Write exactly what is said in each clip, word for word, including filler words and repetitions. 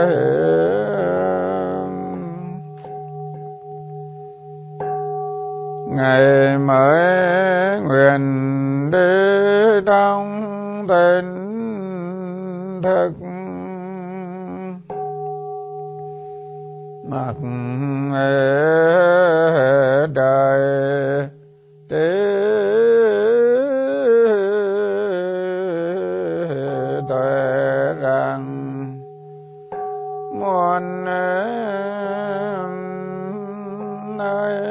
ngày mới nguyện đi trong tỉnh thực mặc đời trí tuệ rằng muôn nơi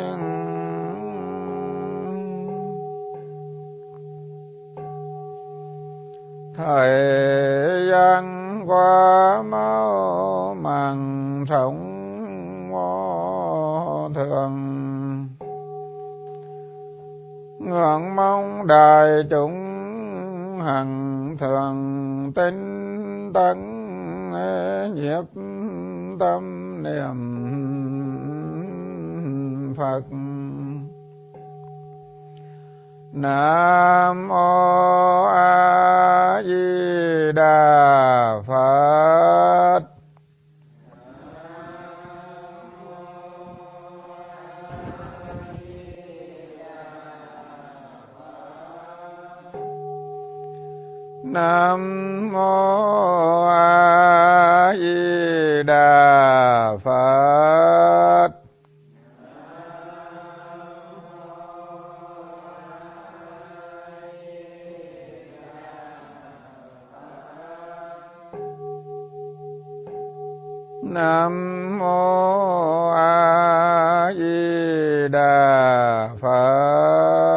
thời gian qua mau màng sống vô thường, ngưỡng mong đại chúng hằng thường tinh tấn nhiếp tâm niệm Phật. Nam mô A Di Đà Phật. Nam mô A Di Đà Phật. Nam mô A Di Đà Phật.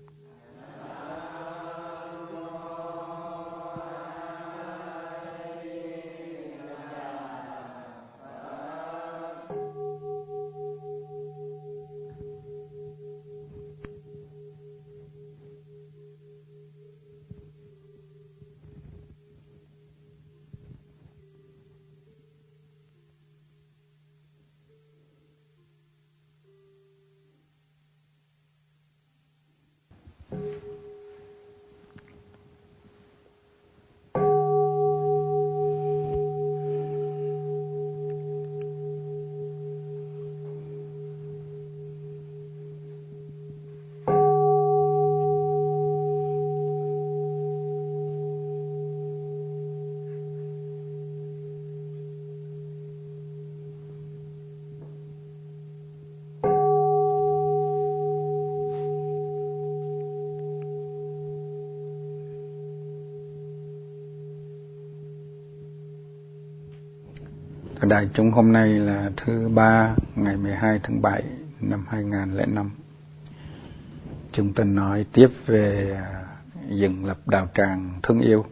Đại chúng, hôm nay là thứ ba ngày mười hai tháng bảy năm hai nghìn không trăm lẻ năm. Chúng ta nói tiếp về dựng lập đạo tràng thương yêu.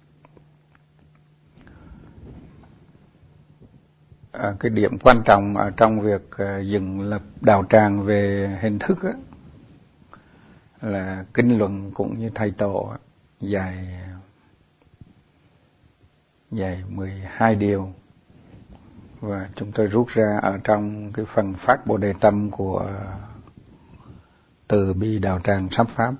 À, cái điểm quan trọng ở trong việc dựng lập đạo tràng về hình thức á, là kinh luận cũng như thầy tổ dạy dạy mười hai điều, và chúng tôi rút ra ở trong cái phần phát Bồ Đề Tâm của Từ Bi Đạo Tràng Sắp Pháp.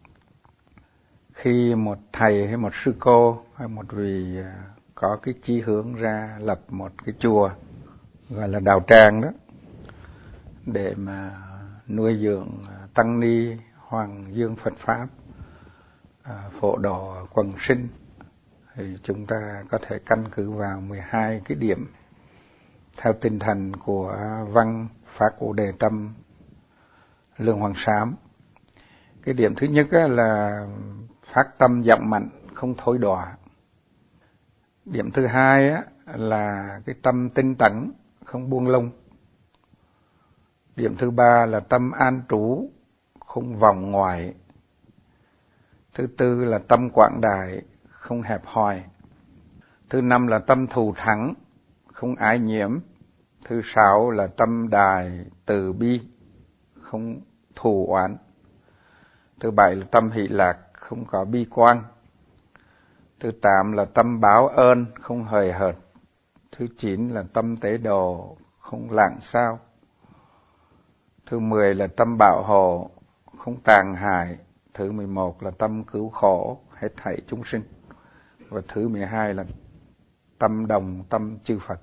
Khi một thầy hay một sư cô hay một vị có cái chí hướng ra lập một cái chùa gọi là đạo tràng đó, để mà nuôi dưỡng tăng ni hoàng dương Phật Pháp, phổ độ quần sinh, thì chúng ta có thể căn cứ vào mười hai cái điểm theo tinh thần của văn Phát Bồ Đề Tâm Lương Hoàng Sám. Cái điểm thứ nhất là phát tâm dậm mạnh, không thối đọa. Điểm thứ hai là cái tâm tinh tấn, không buông lung. Điểm thứ ba là tâm an trú, không vòng ngoài. Thứ tư là tâm quảng đại, không hẹp hòi. Thứ năm là tâm thù thắng, không ái nhiễm. Thứ sáu là tâm đài từ bi, không thù oán. Thứ bảy là tâm hỷ lạc, không có bi quan. Thứ tám là tâm báo ơn, không hời hợt. Thứ chín là tâm tế độ, không lạng sao. Thứ mười là tâm bảo hộ, không tàn hại. Thứ mười một là tâm cứu khổ, hết thảy chúng sinh. Và thứ mười hai là tâm đồng, tâm chư Phật.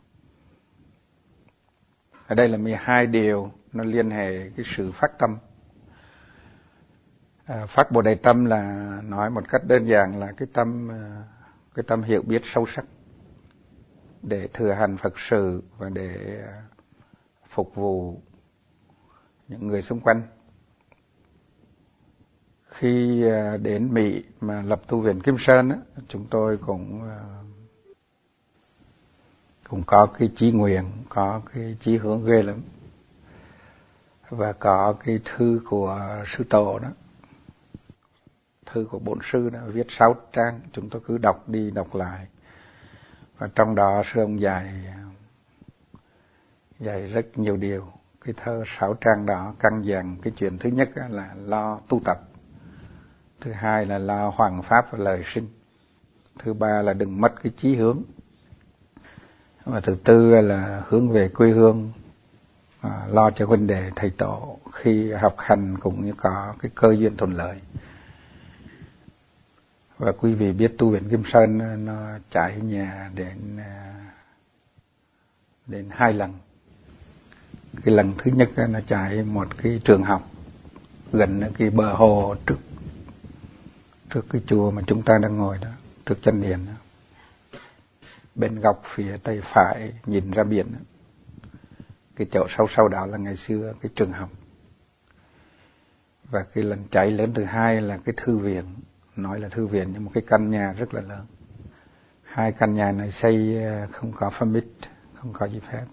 Ở đây là mười hai điều nó liên hệ cái sự phát tâm. À, phát Bồ Đề tâm là nói một cách đơn giản là cái tâm cái tâm hiểu biết sâu sắc để thừa hành Phật sự và để phục vụ những người xung quanh. Khi đến Mỹ mà lập tu viện Kim Sơn á, chúng tôi cũng cũng có cái chí nguyện, có cái chí hướng ghê lắm, và có cái thư của sư tổ đó, thư của bổn sư đó, viết sáu trang, chúng tôi cứ đọc đi đọc lại, và trong đó sư ông dạy dạy rất nhiều điều. Cái thơ sáu trang đó căn dặn cái chuyện thứ nhất là lo tu tập, thứ hai là lo hoằng pháp và lời sinh, thứ ba là đừng mất cái chí hướng, và thứ tư là hướng về quê hương, à, lo cho huynh đệ thầy tổ khi học hành cũng như có cái cơ duyên thuận lợi. Và quý vị biết tu viện Kim Sơn nó chạy nhà đến đến hai lần. Cái lần thứ nhất nó chạy một cái trường học gần cái bờ hồ trước trước cái chùa mà chúng ta đang ngồi đó, trước chân điện đó. Bên góc phía tây phải nhìn ra biển đó. Cái chỗ sâu sâu đó là ngày xưa cái trường học. Và cái lần chạy lớn thứ hai là cái thư viện, nói là thư viện nhưng một cái căn nhà rất là lớn. Hai căn nhà này xây không có permit, không có giấy phép.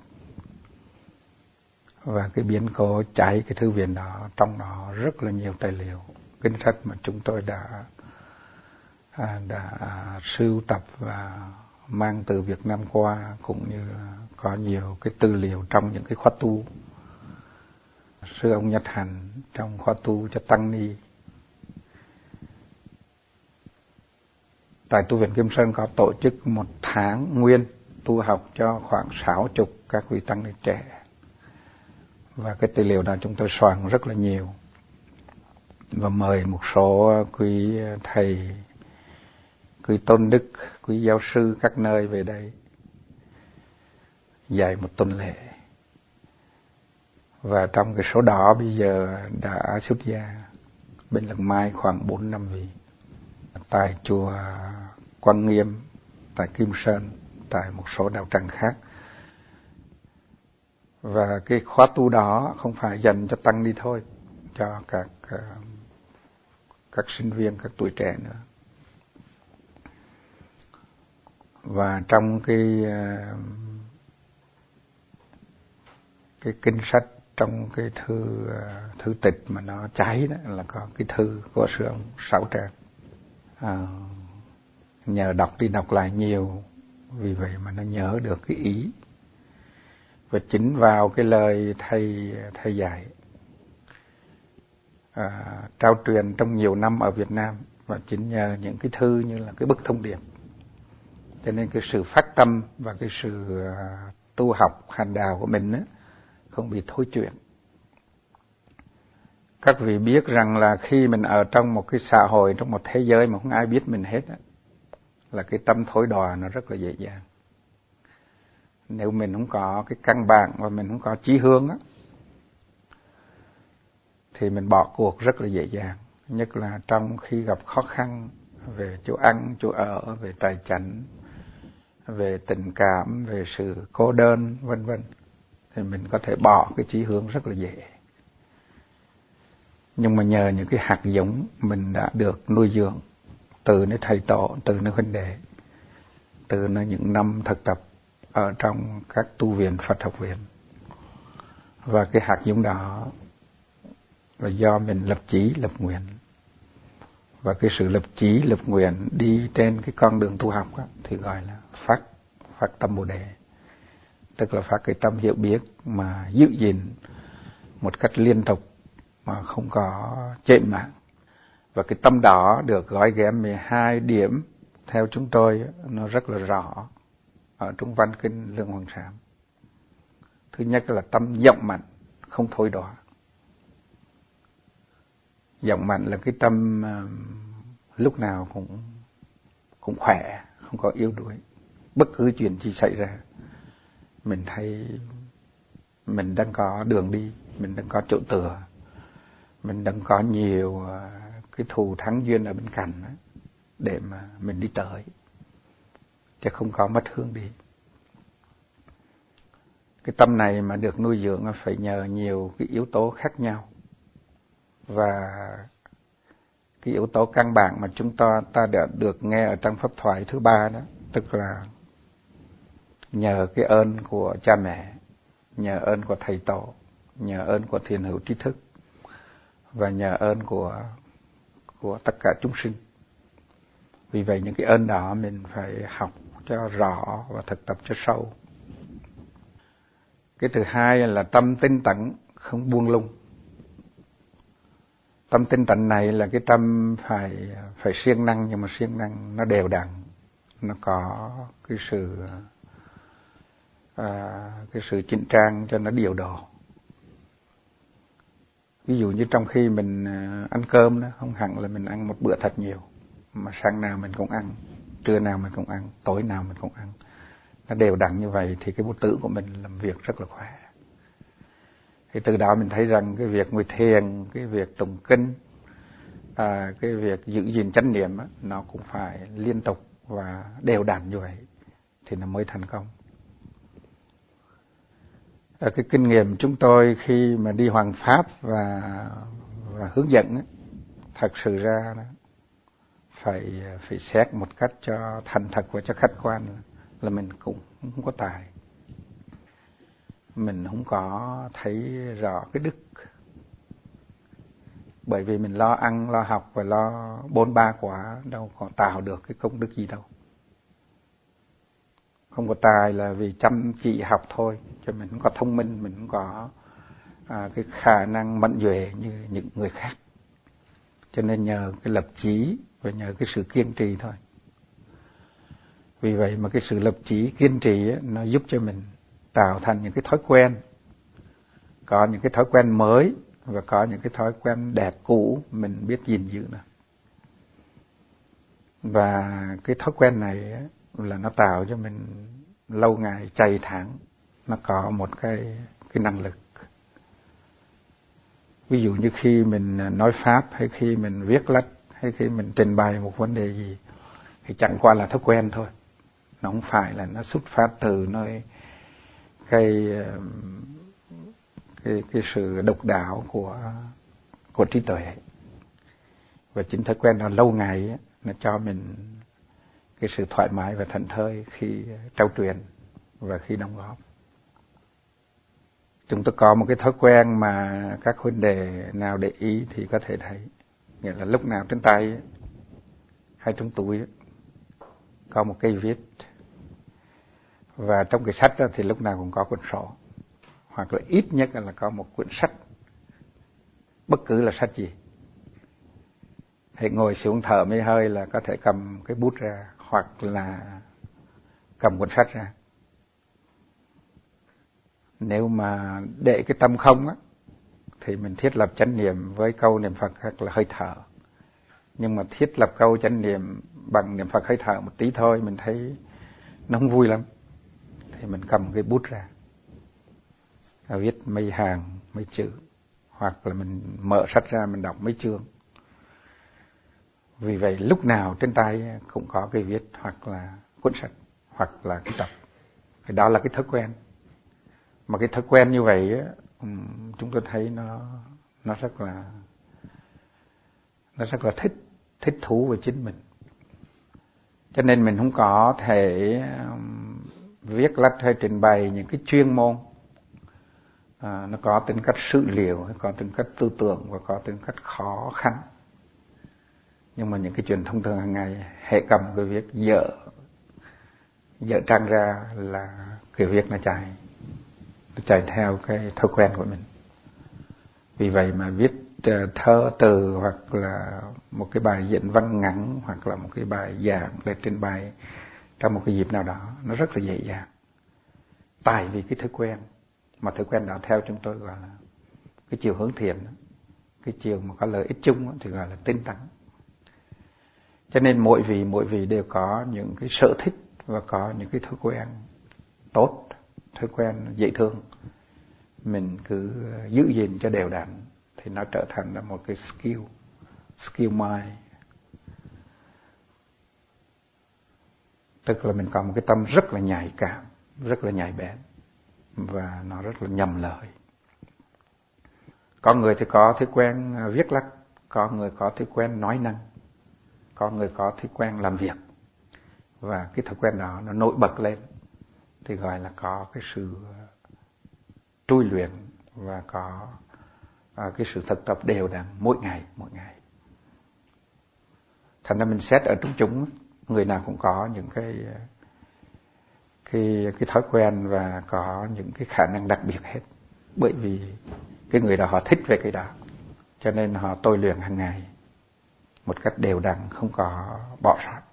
Và cái biến cố cháy cái thư viện đó, trong đó rất là nhiều tài liệu, kinh sách mà chúng tôi đã đã sưu tập và mang từ Việt Nam qua, cũng như có nhiều cái tư liệu trong những cái khóa tu. Sư ông Nhật Hạnh trong khóa tu cho tăng ni. Tại tu viện Kim Sơn có tổ chức một tháng nguyên tu học cho khoảng sáu chục các vị tăng ni trẻ. Và cái tư liệu đó chúng tôi soạn rất là nhiều. Và mời một số quý thầy, quý tôn đức, quý giáo sư các nơi về đây dạy một tuần lễ. Và trong cái số đó bây giờ đã xuất gia bên Lần Mai khoảng bốn năm vị. Tại chùa Quan Nghiêm, tại Kim Sơn, tại một số đạo tràng khác. Và cái khóa tu đó không phải dành cho tăng ni thôi, cho các các sinh viên, các tuổi trẻ nữa. Và trong cái cái kinh sách, trong cái thư thư tịch mà nó cháy đó là có cái thư của sư ông Sáu Trang. À, nhờ đọc đi đọc lại nhiều, vì vậy mà nó nhớ được cái ý. Và chính vào cái lời thầy thầy dạy à, trao truyền trong nhiều năm ở Việt Nam, và chính nhờ những cái thư như là cái bức thông điệp, cho nên cái sự phát tâm và cái sự uh, tu học hành đạo của mình ấy, không bị thối chuyển. Các vị biết rằng là khi mình ở trong một cái xã hội, trong một thế giới mà không ai biết mình hết ấy, là cái tâm thối đọa nó rất là dễ dàng. Nếu mình không có cái căn bản và mình không có chí hướng á, thì mình bỏ cuộc rất là dễ dàng. Nhất là trong khi gặp khó khăn về chỗ ăn, chỗ ở, về tài chánh, về tình cảm, về sự cô đơn, vân vân, thì mình có thể bỏ cái chí hướng rất là dễ. Nhưng mà nhờ những cái hạt giống mình đã được nuôi dưỡng từ nơi thầy tổ, từ nơi huynh đệ, từ nơi những năm thực tập ở trong các tu viện Phật học viện, và cái hạt giống đó là do mình lập chí lập nguyện. Và cái sự lập chí lập nguyện đi trên cái con đường tu học đó, thì gọi là phát phát tâm Bồ Đề, tức là phát cái tâm hiểu biết mà giữ gìn một cách liên tục mà không có chệch mạng. Và cái tâm đó được gói ghém mười hai điểm theo chúng tôi, nó rất là rõ ở trong văn kinh Lương Hoàng Sám. Thứ nhất là tâm vọng mạnh, không thối đọa. Vọng mạnh là cái tâm uh, lúc nào cũng cũng khỏe, không có yếu đuối. bất cứ chuyện gì xảy ra, mình thấy mình đang có đường đi, mình đang có chỗ tựa, mình đang có nhiều cái thù thắng duyên ở bên cạnh để mà mình đi tới, chứ không có mất hướng đi. Cái tâm này mà được nuôi dưỡng phải nhờ nhiều cái yếu tố khác nhau, và cái yếu tố căn bản mà chúng ta ta đã được nghe ở trong pháp thoại thứ ba đó, tức là nhờ cái ơn của cha mẹ, nhờ ơn của thầy tổ, nhờ ơn của thiền hữu trí thức, và nhờ ơn của của tất cả chúng sinh. Vì vậy những cái ơn đó mình phải học cho rõ và thực tập cho sâu. Cái thứ hai là tâm tinh tấn, không buông lung. Tâm tinh tấn này là cái tâm phải phải siêng năng, nhưng mà siêng năng nó đều đặn, nó có cái sự à, cái sự chỉnh trang cho nó điều độ. Ví dụ như trong khi mình ăn cơm đó, không hẳn là mình ăn một bữa thật nhiều, mà sáng nào mình cũng ăn, trưa nào mình cũng ăn, tối nào mình cũng ăn. Nó đều đặn như vậy thì cái bút tử của mình làm việc rất là khỏe. Thì từ đó mình thấy rằng cái việc ngồi thiền, cái việc tụng kinh, à, cái việc giữ gìn chánh niệm á, nó cũng phải liên tục và đều đặn như vậy thì nó mới thành công. Ở cái kinh nghiệm chúng tôi khi mà đi hoằng pháp và và hướng dẫn á, thật sự ra đó, phải phải xét một cách cho thành thật và cho khách quan là mình cũng không có tài, mình không có thấy rõ cái đức, bởi vì mình lo ăn lo học và lo bốn ba quá, đâu có tạo được cái công đức gì đâu. Không có tài là vì chăm chỉ học thôi, cho mình không có thông minh, mình không có à, cái khả năng mạnh duệ như những người khác. Cho nên nhờ cái lập chí và nhờ cái sự kiên trì thôi. Vì vậy mà cái sự lập chí kiên trì ấy, nó giúp cho mình tạo thành những cái thói quen, có những cái thói quen mới và có những cái thói quen đẹp cũ mình biết gìn giữ nó. Và cái thói quen này ấy, là nó tạo cho mình lâu ngày chày tháng, nó có một cái cái năng lực. Ví dụ như khi mình nói pháp, hay khi mình viết lách, hay khi mình trình bày một vấn đề gì, thì chẳng qua là thói quen thôi. Nó không phải là nó xuất phát từ nơi cái cái cái sự độc đáo của của trí tuệ. Và chính thói quen nó lâu ngày ấy, nó cho mình cái sự thoải mái và thảnh thơi khi trao truyền và khi đóng góp. Chúng tôi có một cái thói quen mà các huynh đệ nào để ý thì có thể thấy, nghĩa là lúc nào trên tay ấy, hay trong túi ấy, có một cây viết, và trong cái sách đó thì lúc nào cũng có cuốn sổ, hoặc là ít nhất là có một cuốn sách, bất cứ là sách gì. Hãy ngồi xuống thở mấy hơi là có thể cầm cái bút ra, hoặc là cầm cuốn sách ra. Nếu mà để cái tâm không á, thì mình thiết lập chánh niệm với câu niệm Phật hoặc là hơi thở. Nhưng mà thiết lập câu chánh niệm bằng niệm Phật hơi thở một tí thôi, mình thấy nó không vui lắm, thì mình cầm cái bút ra, viết mấy hàng, mấy chữ, hoặc là mình mở sách ra mình đọc mấy chương. Vì vậy lúc nào trên tay cũng có cái viết, hoặc là cuốn sách, hoặc là cái tập. Thì đó là cái thói quen. Mà cái thói quen như vậy á, chúng tôi thấy nó nó rất là nó rất là thích thích thú với chính mình. Cho nên mình không có thể um, viết lách hay trình bày những cái chuyên môn à, nó có tính cách sự liệu, có tính cách tư tưởng và có tính cách khó khăn. Nhưng mà những cái chuyện thông thường hàng ngày, hệ cầm cái viết dở dở trang ra là cái viết nó chạy nó chạy theo cái thói quen của mình. Vì vậy mà viết thơ từ, hoặc là một cái bài diễn văn ngắn, hoặc là một cái bài giảng để trình bày trong một cái dịp nào đó, nó rất là dễ dàng. Tại vì cái thói quen, mà thói quen đó theo chúng tôi gọi là cái chiều hướng thiện, cái chiều mà có lợi ích chung thì gọi là tinh tấn. Cho nên mỗi vị mỗi vị đều có những cái sở thích và có những cái thói quen tốt, thói quen dễ thương, mình cứ giữ gìn cho đều đặn thì nó trở thành là một cái skill, skill mind. Tức là mình có một cái tâm rất là nhạy cảm, rất là nhạy bén và nó rất là nhầm lời. Có người thì có thói quen viết lách, có người có thói quen nói năng, có người có thói quen làm việc, và cái thói quen đó nó nổi bật lên thì gọi là có cái sự trui luyện và có cái sự thực tập đều đặn mỗi ngày mỗi ngày. Thành ra mình xét ở trong chúng, người nào cũng có những cái cái cái thói quen và có những cái khả năng đặc biệt hết, bởi vì cái người đó họ thích về cái đó, cho nên họ tôi luyện hàng ngày một cách đều đặn, không có bỏ sót.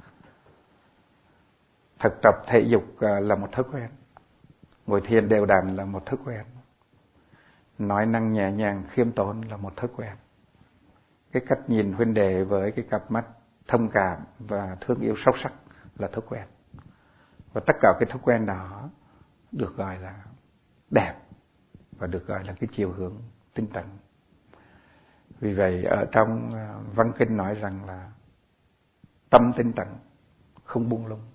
Thực tập thể dục là một thói quen, ngồi thiền đều đặn là một thói quen, nói năng nhẹ nhàng khiêm tốn là một thói quen, cái cách nhìn huynh đệ với cái cặp mắt thông cảm và thương yêu sâu sắc là thói quen. Và tất cả cái thói quen đó được gọi là đẹp và được gọi là cái chiều hướng tinh tấn. Vì vậy ở trong văn kinh nói rằng là tâm tinh tấn, không buông lung.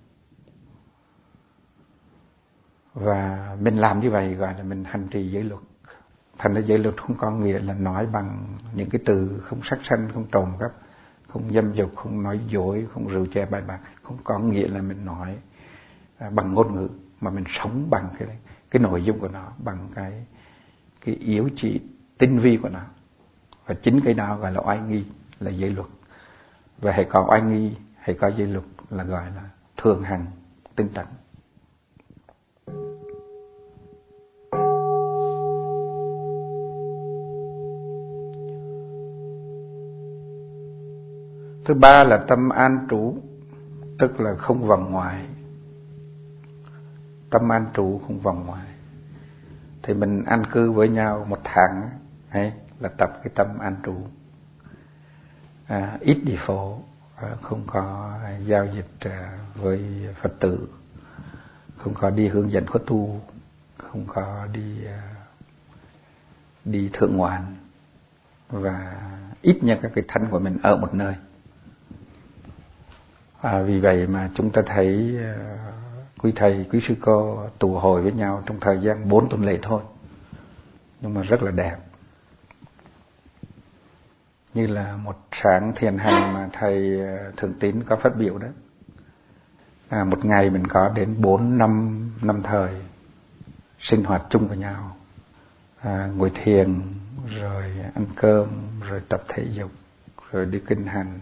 Và mình làm như vậy gọi là mình hành trì giới luật. Thành ra giới luật không có nghĩa là nói bằng những cái từ không sát sanh, không trộm cắp, không dâm dục, không nói dối, không rượu chè bài bạc. Không có nghĩa là mình nói bằng ngôn ngữ, mà mình sống bằng cái cái nội dung của nó, bằng cái cái yếu chỉ tinh vi của nó. Và chính cái đó gọi là oai nghi, là giới luật. Và hãy có oai nghi, hãy có giới luật là gọi là thường hành tinh tấn. Thứ ba là tâm an trú, tức là không vòng ngoài. Tâm an trú không vòng ngoài. Thì mình an cư với nhau một tháng ấy, là tập cái tâm an trú. À, ít đi phố, không có giao dịch với Phật tử, không có đi hướng dẫn khóa tu, không có đi đi thượng ngoạn, và ít nhất các cái thân của mình ở một nơi. À, vì vậy mà chúng ta thấy uh, quý thầy, quý sư cô tụ hội với nhau trong thời gian bốn tuần lễ thôi, nhưng mà rất là đẹp. Như là một sáng thiền hành mà thầy uh, Thượng Tín có phát biểu đó. À, một ngày mình có đến bốn năm năm thời sinh hoạt chung với nhau, à, ngồi thiền, rồi ăn cơm, rồi tập thể dục, rồi đi kinh hành.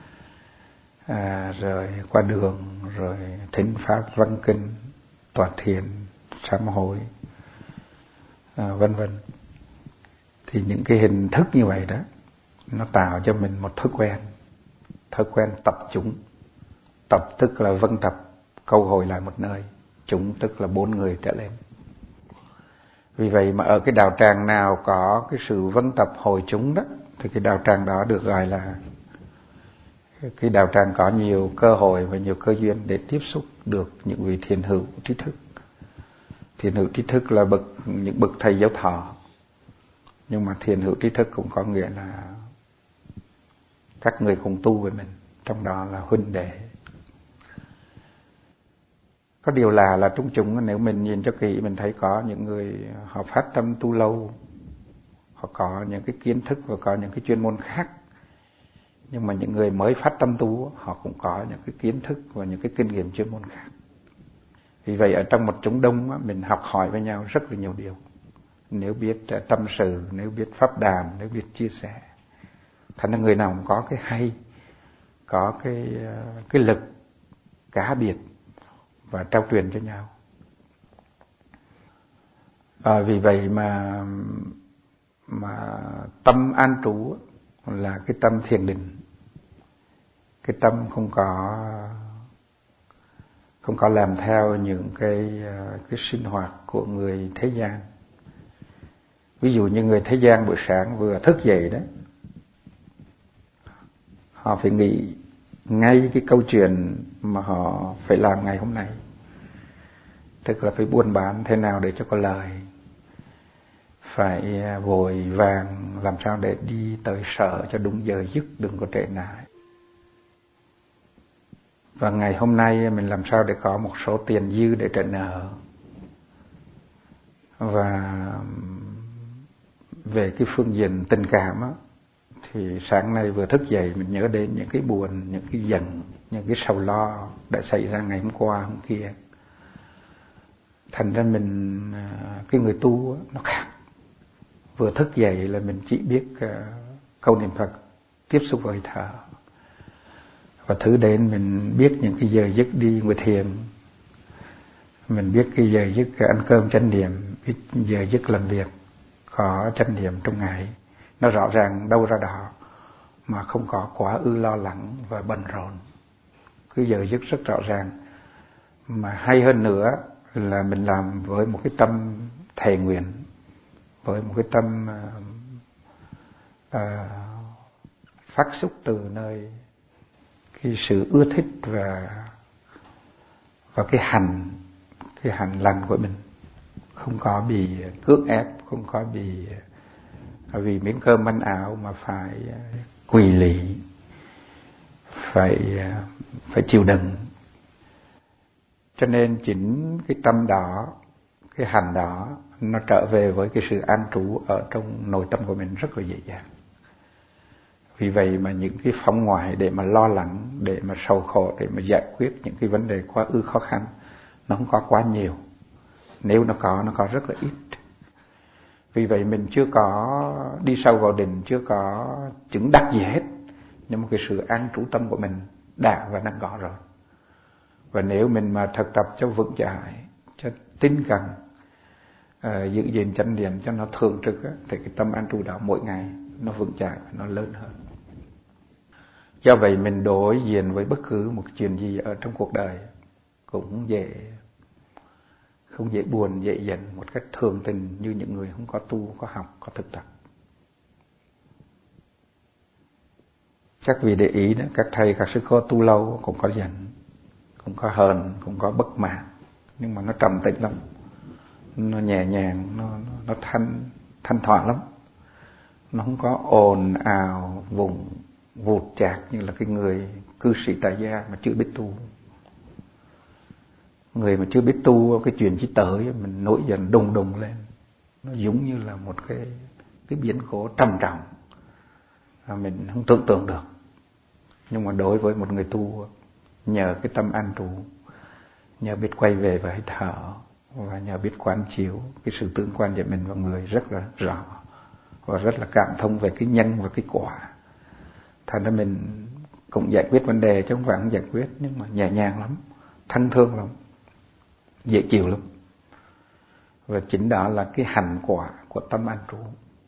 À, rồi qua đường, rồi thính pháp văn kinh, tọa thiền, sám hối, à, vân vân. Thì những cái hình thức như vậy đó, nó tạo cho mình một thói quen, thói quen tập chúng. Tập tức là vân tập, câu hồi lại một nơi. Chúng tức là bốn người trở lên. Vì vậy mà ở cái đạo tràng nào có cái sự vân tập hội chúng đó, thì cái đạo tràng đó được gọi là cái đạo tràng có nhiều cơ hội và nhiều cơ duyên để tiếp xúc được những vị thiền hữu trí thức. Thiền hữu trí thức là bậc những bậc thầy giáo thọ, nhưng mà thiền hữu trí thức cũng có nghĩa là các người cùng tu với mình, trong đó là huynh đệ. Có điều là là trong chúng, nếu mình nhìn cho kỹ, mình thấy có những người họ phát tâm tu lâu, họ có những cái kiến thức và có những cái chuyên môn khác. Nhưng mà những người mới phát tâm tu, họ cũng có những cái kiến thức và những cái kinh nghiệm chuyên môn khác. Vì vậy ở trong một chúng đông, mình học hỏi với nhau rất là nhiều điều. Nếu biết tâm sự, nếu biết pháp đàm, nếu biết chia sẻ. Thành ra người nào cũng có cái hay, có cái, cái lực cá biệt và trao truyền cho nhau. À, vì vậy mà, mà tâm an trú là cái tâm thiền định. Cái tâm không có không có làm theo những cái cái sinh hoạt của người thế gian. Ví dụ như người thế gian buổi sáng vừa thức dậy đấy, họ phải nghĩ ngay cái câu chuyện mà họ phải làm ngày hôm nay, tức là phải buôn bán thế nào để cho có lời, phải vội vàng làm sao để đi tới sở cho đúng giờ giấc, đừng có trễ nải. Và ngày hôm nay mình làm sao để có một số tiền dư để trả nợ. Và về cái phương diện tình cảm á, thì sáng nay vừa thức dậy mình nhớ đến những cái buồn, những cái giận, những cái sầu lo đã xảy ra ngày hôm qua hôm kia. Thành ra mình, cái người tu á, nó khác. Vừa thức dậy là mình chỉ biết uh, câu niệm Phật, tiếp xúc với thở. Và thứ đến mình biết những cái giờ giấc đi ngồi thiền, mình biết cái giờ giấc ăn cơm chánh niệm, biết giờ giấc làm việc có chánh niệm trong ngày. Nó rõ ràng đâu ra đó mà không có quá ư lo lắng và bận rộn. Cái giờ giấc rất rõ ràng. Mà hay hơn nữa là mình làm với một cái tâm thề nguyện, với một cái tâm uh, uh, phát xuất từ nơi cái sự ưa thích và và cái hành cái hành lành của mình, không có bị cưỡng ép, không có bị vì miếng cơm manh áo mà phải quỳ lị, phải phải chịu đựng. Cho nên chính cái tâm đó, cái hành đó, nó trở về với cái sự an trú ở trong nội tâm của mình rất là dễ dàng. Vì vậy mà những cái phong ngoại để mà lo lắng, để mà sầu khổ, để mà giải quyết những cái vấn đề quá ư khó khăn, nó không có quá nhiều. Nếu nó có, nó có rất là ít. Vì vậy mình chưa có đi sâu vào định, chưa có chứng đắc gì hết, nhưng mà cái sự an trú tâm của mình đã và đang có rồi. Và nếu mình mà thực tập cho vững chãi, cho tinh cần, uh, giữ gìn chánh niệm cho nó thường trực á, thì cái tâm an trú đó mỗi ngày nó vững chãi và nó lớn hơn. Do vậy mình đối diện với bất cứ một chuyện gì ở trong cuộc đời cũng dễ, không dễ buồn, dễ giận một cách thường tình như những người không có tu, có học, có thực tập. Các vị để ý đó, các thầy, các sư cô tu lâu cũng có giận, cũng có hờn, cũng có bất mãn, nhưng mà nó trầm tĩnh lắm, nó nhẹ nhàng, nó, nó, nó thanh, thanh thoảng lắm. Nó không có ồn ào, vùng, vụt chạc như là cái người cư sĩ tại gia mà chưa biết tu. Người mà chưa biết tu, cái chuyện chỉ tới mình nổi giận đùng đùng lên, nó giống như là một cái cái biến cố trầm trọng mà mình không tưởng tượng được. Nhưng mà đối với một người tu, nhờ cái tâm an trú, nhờ biết quay về với hơi thở và nhờ biết quán chiếu cái sự tương quan giữa mình và người rất là rõ và rất là cảm thông về cái nhân và cái quả, thành ra mình cũng giải quyết vấn đề chứ không phải không giải quyết, nhưng mà nhẹ nhàng lắm, thân thương lắm, dễ chịu lắm. Và chính đó là cái hành quả của tâm an trú.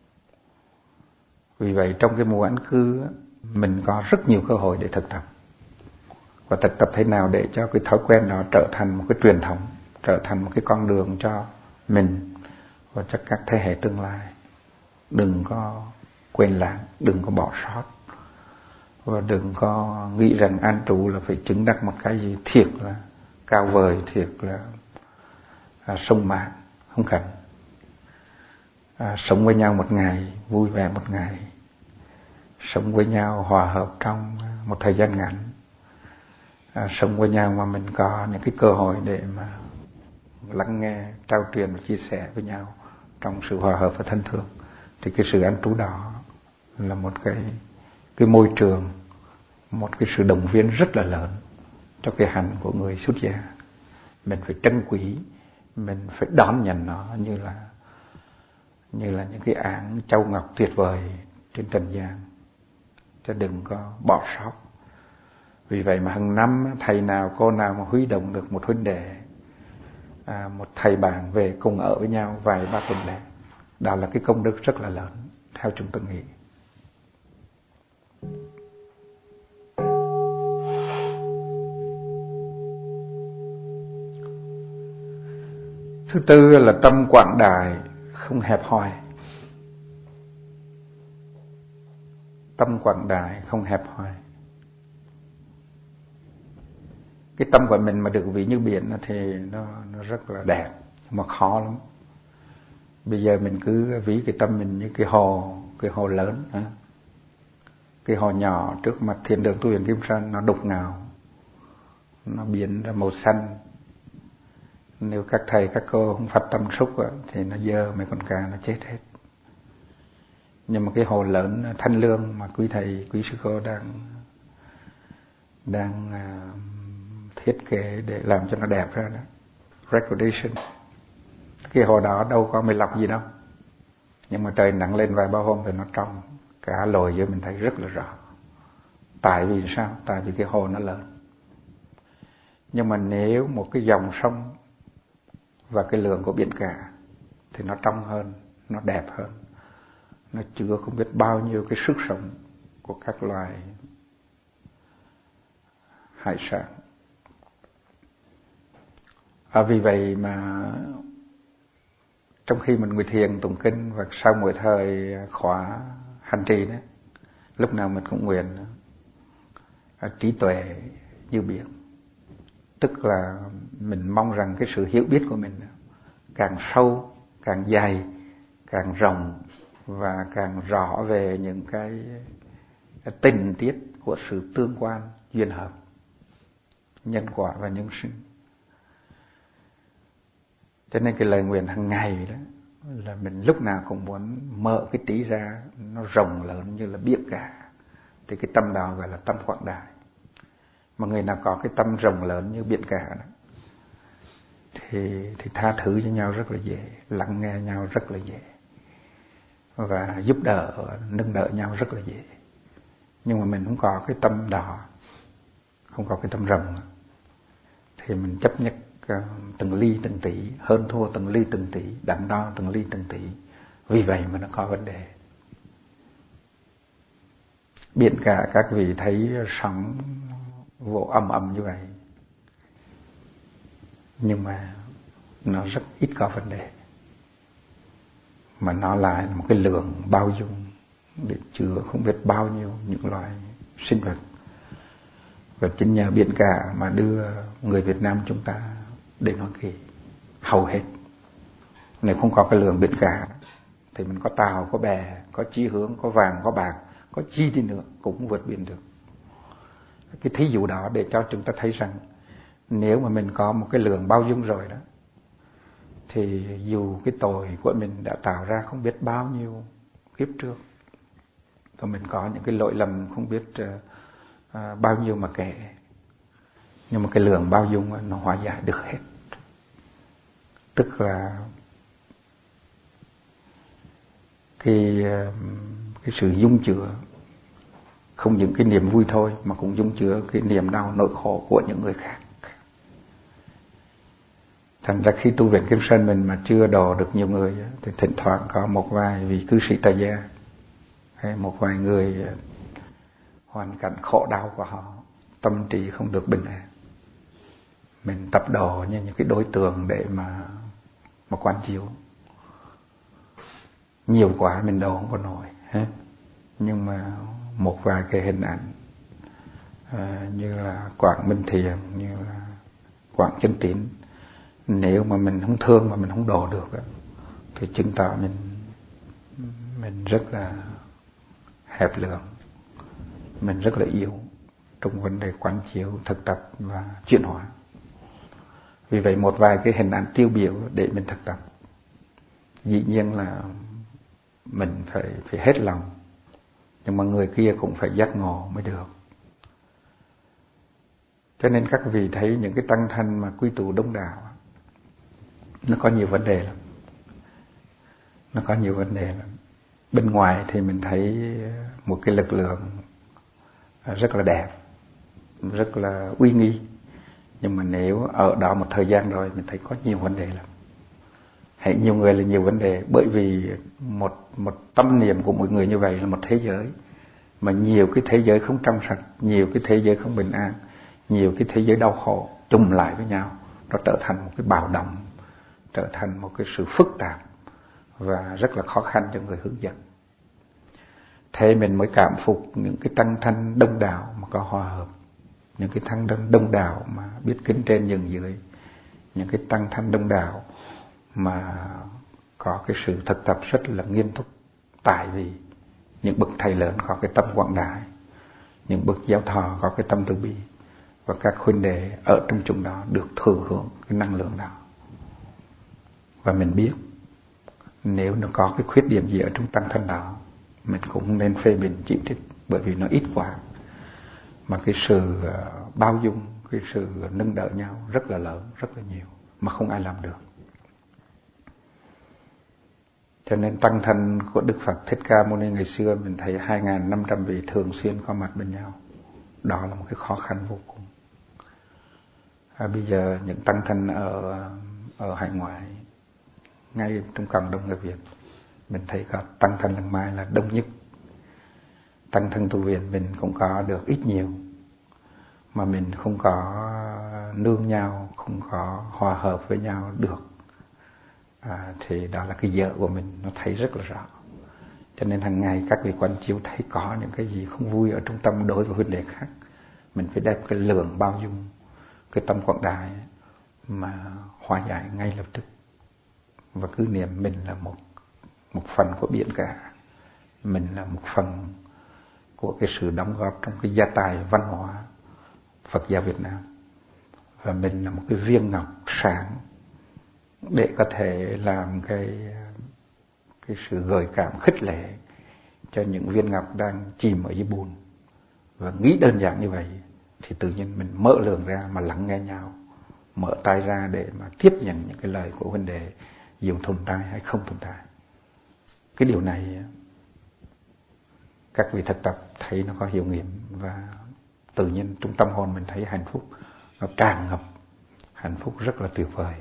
Vì vậy trong cái mùa an cư mình có rất nhiều cơ hội để thực tập. Và thực tập thế nào để cho cái thói quen đó trở thành một cái truyền thống, trở thành một cái con đường cho mình và cho các thế hệ tương lai. Đừng có quên lãng, đừng có bỏ sót, và đừng có nghĩ rằng an trú là phải chứng đắc một cái gì thiệt là cao vời, thiệt là à, sung mãn. Không cần. À, sống với nhau một ngày, vui vẻ một ngày, sống với nhau hòa hợp trong một thời gian ngắn, à, sống với nhau mà mình có những cái cơ hội để mà lắng nghe, trao truyền và chia sẻ với nhau trong sự hòa hợp và thân thương, thì cái sự an trú đó là một cái cái môi trường, một cái sự động viên rất là lớn cho cái hành của người xuất gia. Mình phải trân quý, mình phải đón nhận nó như là như là những cái áng châu ngọc tuyệt vời trên trần gian, chứ đừng có bỏ sót. Vì vậy mà hàng năm thầy nào cô nào mà huy động được một huynh đệ, à, một thầy bạn về cùng ở với nhau vài ba tuần lễ, đó là cái công đức rất là lớn theo chúng tôi nghĩ. Thứ tư là tâm quảng đại, không hẹp hòi. Tâm quảng đại, không hẹp hòi. cái tâm của mình mà được ví như biển thì nó nó rất là đẹp, mà khó lắm. Bây giờ mình cứ ví cái tâm mình như cái hồ, cái hồ lớn, hả? Cái hồ nhỏ trước mặt Thiền Đường Tu Viện Kim Sơn nó đục ngầu, nó biến ra màu xanh. Nếu các thầy các cô không phát tâm xúc thì nó dơ, mấy con cá nó chết hết. Nhưng mà cái hồ lớn thanh lương mà quý thầy quý sư cô đang đang thiết kế để làm cho nó đẹp ra đó, recordation. Cái hồ đó đâu có mây lọc gì đâu, nhưng mà trời nắng lên vài ba hôm thì nó trong, cả lồi vô mình thấy rất là rõ. Tại vì sao? Tại vì cái hồ nó lớn. Nhưng mà nếu một cái dòng sông và cái lượng của biển cả thì nó trong hơn, nó đẹp hơn, nó chứa không biết bao nhiêu cái sức sống của các loài hải sản. À, vì vậy mà trong khi mình ngồi thiền tụng kinh và sau mỗi thời khóa hành trì đấy, lúc nào mình cũng nguyện à, trí tuệ như biển. Tức là mình mong rằng cái sự hiểu biết của mình càng sâu, càng dày, càng rộng và càng rõ về những cái tình tiết của sự tương quan, duyên hợp, nhân quả và nhân sinh. Cho nên cái lời nguyện hàng ngày đó là mình lúc nào cũng muốn mở cái trí ra, nó rộng lớn như là biển cả. Thì cái tâm đó gọi là tâm quảng đại. Mà người nào có cái tâm rộng lớn như biển cả đó, thì, thì tha thứ cho nhau rất là dễ, lắng nghe nhau rất là dễ, và giúp đỡ, nâng đỡ nhau rất là dễ. Nhưng mà mình không có cái tâm đó, không có cái tâm rộng, thì mình chấp nhất uh, từng ly từng tí, hơn thua từng ly từng tí, đắn đo từng ly từng tí. Vì vậy mà nó có vấn đề. Biển cả các vị thấy sóng vỗ ầm ầm như vậy, nhưng mà nó rất ít có vấn đề, mà nó lại là một cái lượng bao dung để chứa không biết bao nhiêu những loài sinh vật. Và chính nhờ biển cả mà đưa người Việt Nam chúng ta đến Hoa Kỳ hầu hết. Nếu không có cái lượng biển cả thì mình có tàu, có bè, có chí hướng, có vàng, có bạc, có chi đi nữa cũng vượt biển được. Cái thí dụ đó để cho chúng ta thấy rằng nếu mà mình có một cái lượng bao dung rồi đó, thì dù cái tội của mình đã tạo ra không biết bao nhiêu kiếp trước, và mình có những cái lỗi lầm không biết uh, bao nhiêu mà kể, nhưng mà cái lượng bao dung nó hóa giải được hết. Tức là cái, uh, cái sự dung chứa không những cái niềm vui thôi, mà cũng dung chứa cái niềm đau nỗi khổ của những người khác. Thành ra khi tu viện Kim Sơn mình mà chưa độ được nhiều người thì thỉnh thoảng có một vài vị cư sĩ tại gia hay một vài người hoàn cảnh khổ đau của họ, tâm trí không được bình an, mình tập độ như những cái đối tượng để mà mà quán chiếu. Nhiều quá mình độ không có nổi hết. Nhưng mà một vài cái hình ảnh à, như là Quảng Minh Thiền, như là Quảng Chân Tín, nếu mà mình không thương mà mình không độ được thì chứng tỏ mình mình rất là hẹp lượng, mình rất là yếu trong vấn đề quán chiếu, thực tập và chuyển hóa. Vì vậy một vài cái hình ảnh tiêu biểu để mình thực tập, dĩ nhiên là mình phải phải hết lòng, nhưng mà người kia cũng phải giác ngộ mới được. Cho nên các vị thấy những cái tăng thân mà quy tụ đông đảo, nó có nhiều vấn đề lắm. Nó có nhiều vấn đề lắm. Bên ngoài thì mình thấy một cái lực lượng rất là đẹp, rất là uy nghi. Nhưng mà nếu ở đó một thời gian rồi, mình thấy có nhiều vấn đề lắm. Hãy nhiều người là nhiều vấn đề, bởi vì một một tâm niệm của một người như vậy là một thế giới, mà nhiều cái thế giới không trong sạch, nhiều cái thế giới không bình an, nhiều cái thế giới đau khổ chùm lại với nhau, nó trở thành một cái bạo động, trở thành một cái sự phức tạp và rất là khó khăn cho người hướng dẫn. Thế mình mới cảm phục những cái tăng thân đông đảo mà có hòa hợp, những cái tăng thân đông đảo mà biết kính trên nhường dưới, những cái tăng thân đông đảo mà có cái sự thực tập rất là nghiêm túc, tại vì những bậc thầy lớn có cái tâm quảng đại, những bậc giáo thọ có cái tâm từ bi, và các huynh đệ ở trong chúng đó được thừa hưởng cái năng lượng đó. Và mình biết nếu nó có cái khuyết điểm gì ở trong tăng thân đó, mình cũng nên phê bình chịu trách, bởi vì nó ít quá. Mà cái sự bao dung, cái sự nâng đỡ nhau rất là lớn, rất là nhiều, mà không ai làm được. Cho nên tăng thân của Đức Phật Thích Ca Mâu Ni ngày xưa mình thấy hai nghìn năm trăm vị thường xuyên có mặt bên nhau. Đó là một cái khó khăn vô cùng. À, bây giờ những tăng thân ở ở hải ngoại, ngay trong cộng đồng người Việt, mình thấy có tăng thân Lần Mai là đông nhất. Tăng thân tu viện mình cũng có được ít nhiều, mà mình không có nương nhau, không có hòa hợp với nhau được. À, thì đó là cái dở của mình, nó thấy rất là rõ. Cho nên hàng ngày các vị quan chiếu thấy có những cái gì không vui ở trong tâm đối với huynh đệ khác, mình phải đem cái lượng bao dung, cái tâm quảng đại mà hóa giải ngay lập tức. Và cứ niệm mình là một một phần của biển cả, mình là một phần của cái sự đóng góp trong cái gia tài văn hóa Phật giáo Việt Nam, và mình là một cái viên ngọc sáng để có thể làm cái cái sự gợi cảm khích lệ cho những viên ngọc đang chìm ở dưới bùn. Và nghĩ đơn giản như vậy thì tự nhiên mình mở lượng ra mà lắng nghe nhau, mở tay ra để mà tiếp nhận những cái lời của huynh đệ, dù thuận tai hay không thuận tai. Cái điều này các vị thực tập thấy nó có hiệu nghiệm, và tự nhiên trong tâm hồn mình thấy hạnh phúc, nó tràn ngập hạnh phúc rất là tuyệt vời.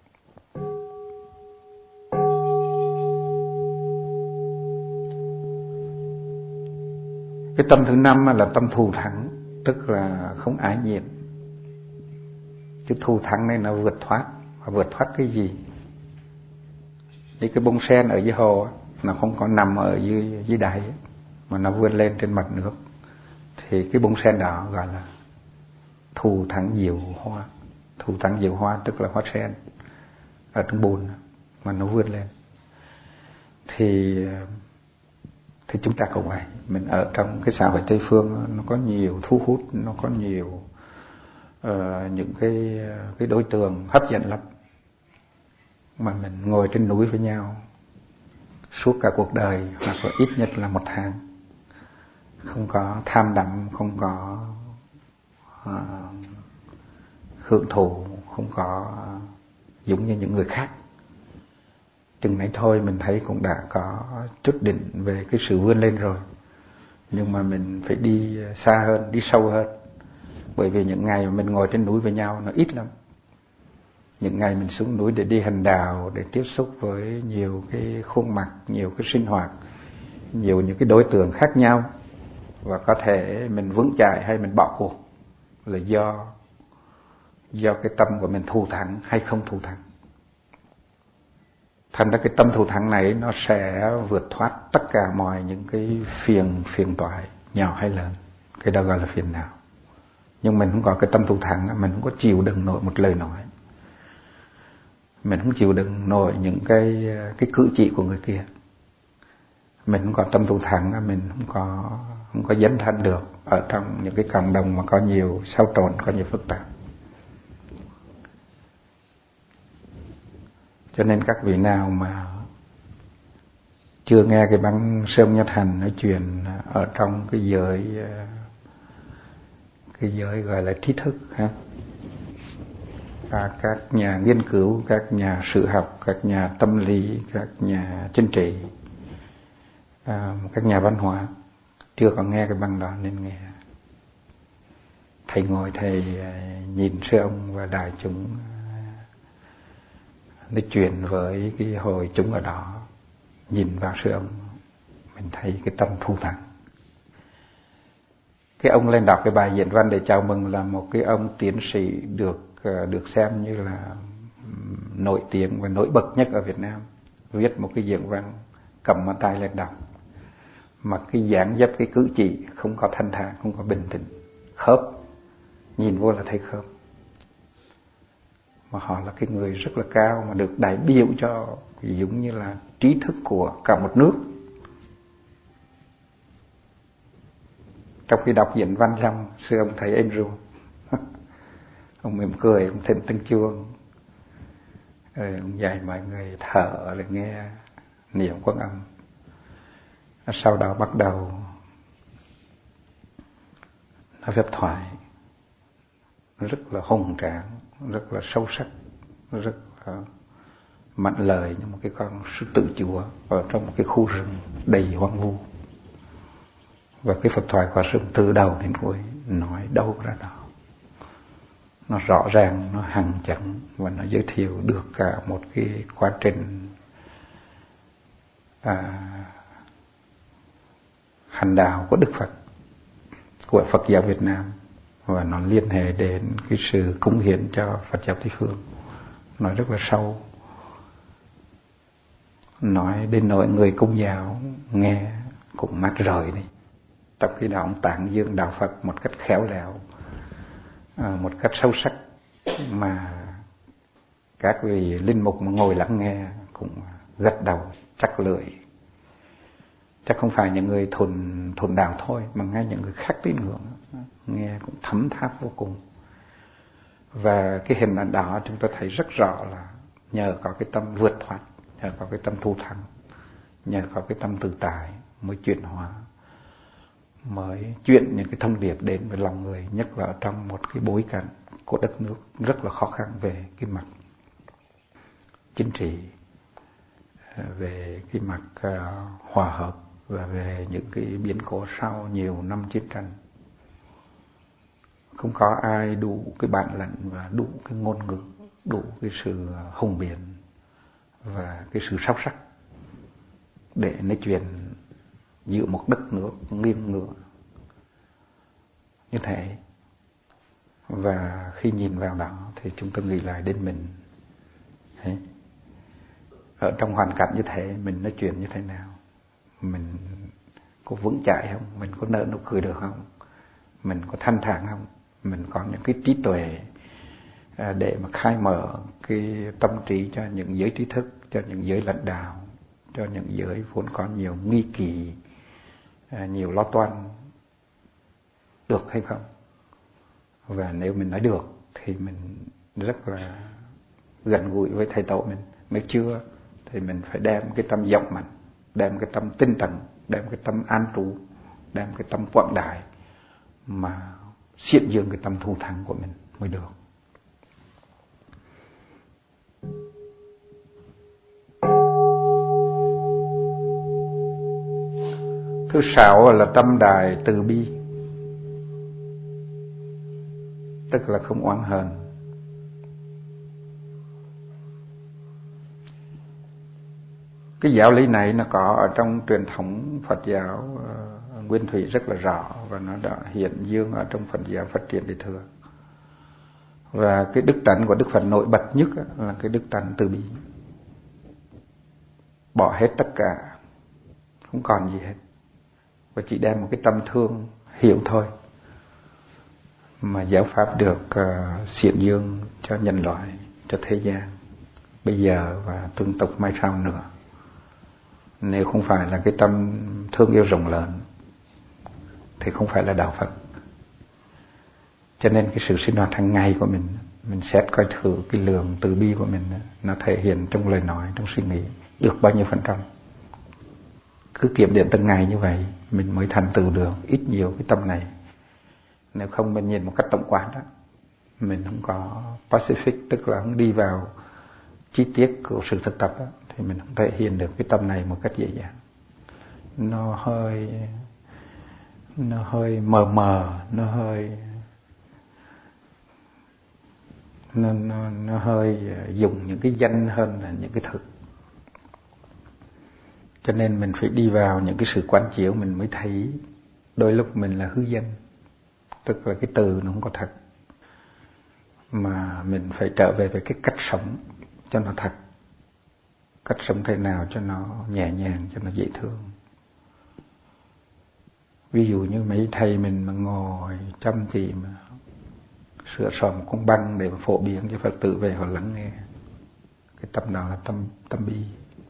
Cái tâm thứ năm là tâm thù thắng, tức là không ái nhiễm. Cái thù thắng này nó vượt thoát. Và vượt thoát cái gì? Như cái bông sen ở dưới hồ, nó không có nằm ở dưới, dưới đáy, mà nó vươn lên trên mặt nước, thì cái bông sen đó gọi là thù thắng diệu hoa. Thù thắng diệu hoa tức là hoa sen ở trong bùn mà nó vươn lên. Thì thì chúng ta cũng vậy. Mình ở trong cái xã hội Tây phương, nó có nhiều thu hút, nó có nhiều uh, những cái cái đối tượng hấp dẫn lắm. Mà mình ngồi trên núi với nhau suốt cả cuộc đời, hoặc là ít nhất là một tháng, không có tham đắm, không có uh, hưởng thụ, không có giống như những người khác. Chừng nãy thôi mình thấy cũng đã có chút đỉnh về cái sự vươn lên rồi. Nhưng mà mình phải đi xa hơn, đi sâu hơn. Bởi vì những ngày mà mình ngồi trên núi với nhau nó ít lắm. Những ngày mình xuống núi để đi hành đạo, để tiếp xúc với nhiều cái khuôn mặt, nhiều cái sinh hoạt, nhiều những cái đối tượng khác nhau, và có thể mình vững chãi hay mình bỏ cuộc là do do cái tâm của mình thù thắng hay không thù thắng. Thành ra cái tâm thù thắng này nó sẽ vượt thoát tất cả mọi những cái phiền phiền toái nhỏ hay lớn. Cái đó gọi là phiền não. Nhưng mình không có cái tâm thù thắng, mình không có chịu đựng nổi một lời nói, mình không chịu đựng nổi những cái cái cử chỉ của người kia. Mình không có tâm thù thắng, mình không có không có dấn thân được ở trong những cái cộng đồng mà có nhiều xáo trộn, có nhiều phức tạp. Cho nên các vị nào mà chưa nghe cái băng Sư Ông Nhất Hạnh nói chuyện ở trong cái giới cái giới gọi là trí thức ha, và các nhà nghiên cứu, các nhà sử học, các nhà tâm lý, các nhà chính trị, các nhà văn hóa chưa có nghe cái băng đó nên nghe. Thầy ngồi thầy nhìn Sư Ông và đại chúng nói chuyện với cái hội chúng ở đó, nhìn vào Sư Ông, mình thấy cái tâm thù thắng. Cái ông lên đọc cái bài diễn văn để chào mừng là một cái ông tiến sĩ được được xem như là nổi tiếng và nổi bật nhất ở Việt Nam, viết một cái diễn văn cầm bàn tay lên đọc, mà cái dáng dấp, cái cử chỉ không có thanh thản, không có bình tĩnh, khớp. nhìn vô là thấy khớp. Mà họ là cái người rất là cao, mà được đại biểu cho giống như là trí thức của cả một nước. Trong khi đọc diễn văn xong, xưa ông thầy Andrew ông mỉm cười, ông thỉnh từng chuông, rồi ông dạy mọi người thở rồi nghe niệm Quan Âm. Sau đó bắt đầu nói phép thoại rất là hùng tráng, rất là sâu sắc, rất là mạnh lời như một cái con sư tử chúa ở trong một cái khu rừng đầy hoang vu. Và cái Phật thoại Hòa Sơn từ đầu đến cuối nói đâu ra đó, nó rõ ràng, nó hằng chẩn, và nó giới thiệu được cả một cái quá trình à, hành đạo của Đức Phật, của Phật giáo Việt Nam, và nó liên hệ đến cái sự cống hiến cho Phật giáo Tây phương. Nói rất là sâu, nói đến nỗi người Công giáo nghe cũng mát rời đi. Trong khi đó ông tán dương đạo Phật một cách khéo léo, một cách sâu sắc, mà các vị linh mục mà ngồi lắng nghe cũng gật đầu chắc lưỡi. Chắc không phải những người thuần thuần đạo thôi, mà ngay những người khác tín ngưỡng nghe cũng thấm tháp vô cùng. Và cái hình ảnh đó chúng ta thấy rất rõ là nhờ có cái tâm vượt thoát, nhờ có cái tâm thu thắng, nhờ có cái tâm tự tại mới chuyển hóa, mới chuyển những cái thông điệp đến với lòng người, nhất là trong một cái bối cảnh của đất nước rất là khó khăn về cái mặt chính trị, về cái mặt uh, hòa hợp, và về những cái biến cố sau nhiều năm chiến tranh. Không có ai đủ cái bản lĩnh và đủ cái ngôn ngữ, đủ cái sự hùng biện và cái sự sâu sắc để nói chuyện giữa một đất nước nghiêng ngửa như thế. Và khi nhìn vào đó thì chúng ta nghĩ lại đến mình. Đấy. Ở trong hoàn cảnh như thế mình nói chuyện như thế nào? Mình có vững chãi không? Mình có nở nụ cười được không? Mình có thanh thản không? Mình có những cái trí tuệ để mà khai mở cái tâm trí cho những giới trí thức, cho những giới lãnh đạo, cho những giới vốn có nhiều nghi kỵ, nhiều lo toan, được hay không? Và nếu mình nói được thì mình rất là gần gũi với thầy tổ mình. Nếu chưa thì mình phải đem cái tâm rộng mạnh, đem cái tâm tinh tấn, đem cái tâm an trú, đem cái tâm quảng đại mà xiển dương cái tâm thu thắng của mình mới được. Thứ sáu là tâm đại từ bi, tức là không oán hờn. Cái giáo lý này nó có ở trong truyền thống Phật giáo uh, nguyên thủy rất là rõ, và nó đã hiện dương ở trong Phật giáo phát triển đời thừa. Và cái đức tánh của Đức Phật nổi bật nhất là cái đức tánh từ bi, bỏ hết tất cả, không còn gì hết, và chỉ đem một cái tâm thương hiểu thôi, mà giáo pháp được uh, xiển dương cho nhân loại, cho thế gian bây giờ và tương tục mai sau nữa. Nếu không phải là cái tâm thương yêu rộng lớn thì không phải là đạo Phật. Cho nên cái sự sinh hoạt hàng ngày của mình, mình xét coi thử cái lượng từ bi của mình nó thể hiện trong lời nói, trong suy nghĩ được bao nhiêu phần trăm. Cứ kiểm điểm từng ngày như vậy mình mới thành tựu được ít nhiều cái tâm này. Nếu không mình nhìn một cách tổng quát đó, mình không có Pacific, tức là không đi vào chi tiết của sự thực tập đó, thì mình không thể hiện được cái tâm này một cách dễ dàng. Nó hơi nó hơi mờ mờ, nó hơi nó, nó, nó hơi dùng những cái danh hơn là những cái thực. Cho nên mình phải đi vào những cái sự quán chiếu mình mới thấy đôi lúc mình là hư danh, tức là cái từ nó không có thật, mà mình phải trở về với cái cách sống cho nó thật. Cách sống thế nào cho nó nhẹ nhàng, cho nó dễ thương. Ví dụ như mấy thầy mình mà ngồi chăm chỉ mà sửa soạn một con băng để mà phổ biến cho Phật tử về họ lắng nghe. Cái tâm đó là tâm tâm bi.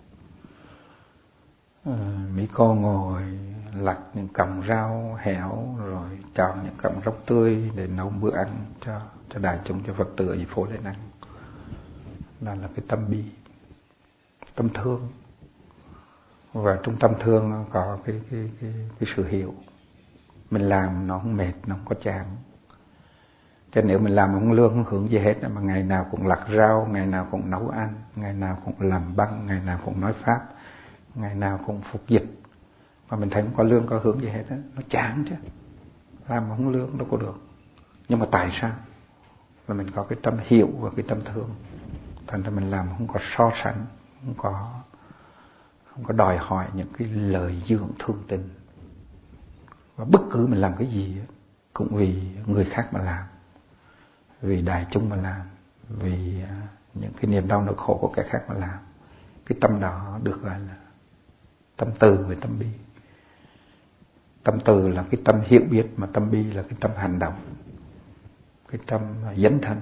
À, mấy cô ngồi lặt những cọng rau hẻo rồi chọn những cọng rau tươi để nấu bữa ăn cho cho đại chúng, cho Phật tử ở dưới phố lên ăn. Đó là cái tâm bi, tâm thương. Và trong tâm thương có cái cái cái cái sự hiểu. Mình làm nó không mệt, nó không có chán. Cho nếu mình làm không lương không hưởng gì hết, mà ngày nào cũng lặt rau, ngày nào cũng nấu ăn, ngày nào cũng làm băng, ngày nào cũng nói pháp, ngày nào cũng phục dịch, mà mình thấy không có lương có hưởng gì hết, nó chán chứ. Làm mà không lương đâu có được. Nhưng mà tại sao? Là mình có cái tâm hiểu và cái tâm thương. Thành ra mình làm không có so sánh, không có không có đòi hỏi những cái lời dưỡng thương tình. Và bất cứ mình làm cái gì cũng vì người khác mà làm, vì đại chúng mà làm, vì những cái niềm đau nỗi khổ của kẻ khác mà làm. Cái tâm đó được gọi là tâm từ với tâm bi. Tâm từ là cái tâm hiểu biết, mà tâm bi là cái tâm hành động, cái tâm dấn thân.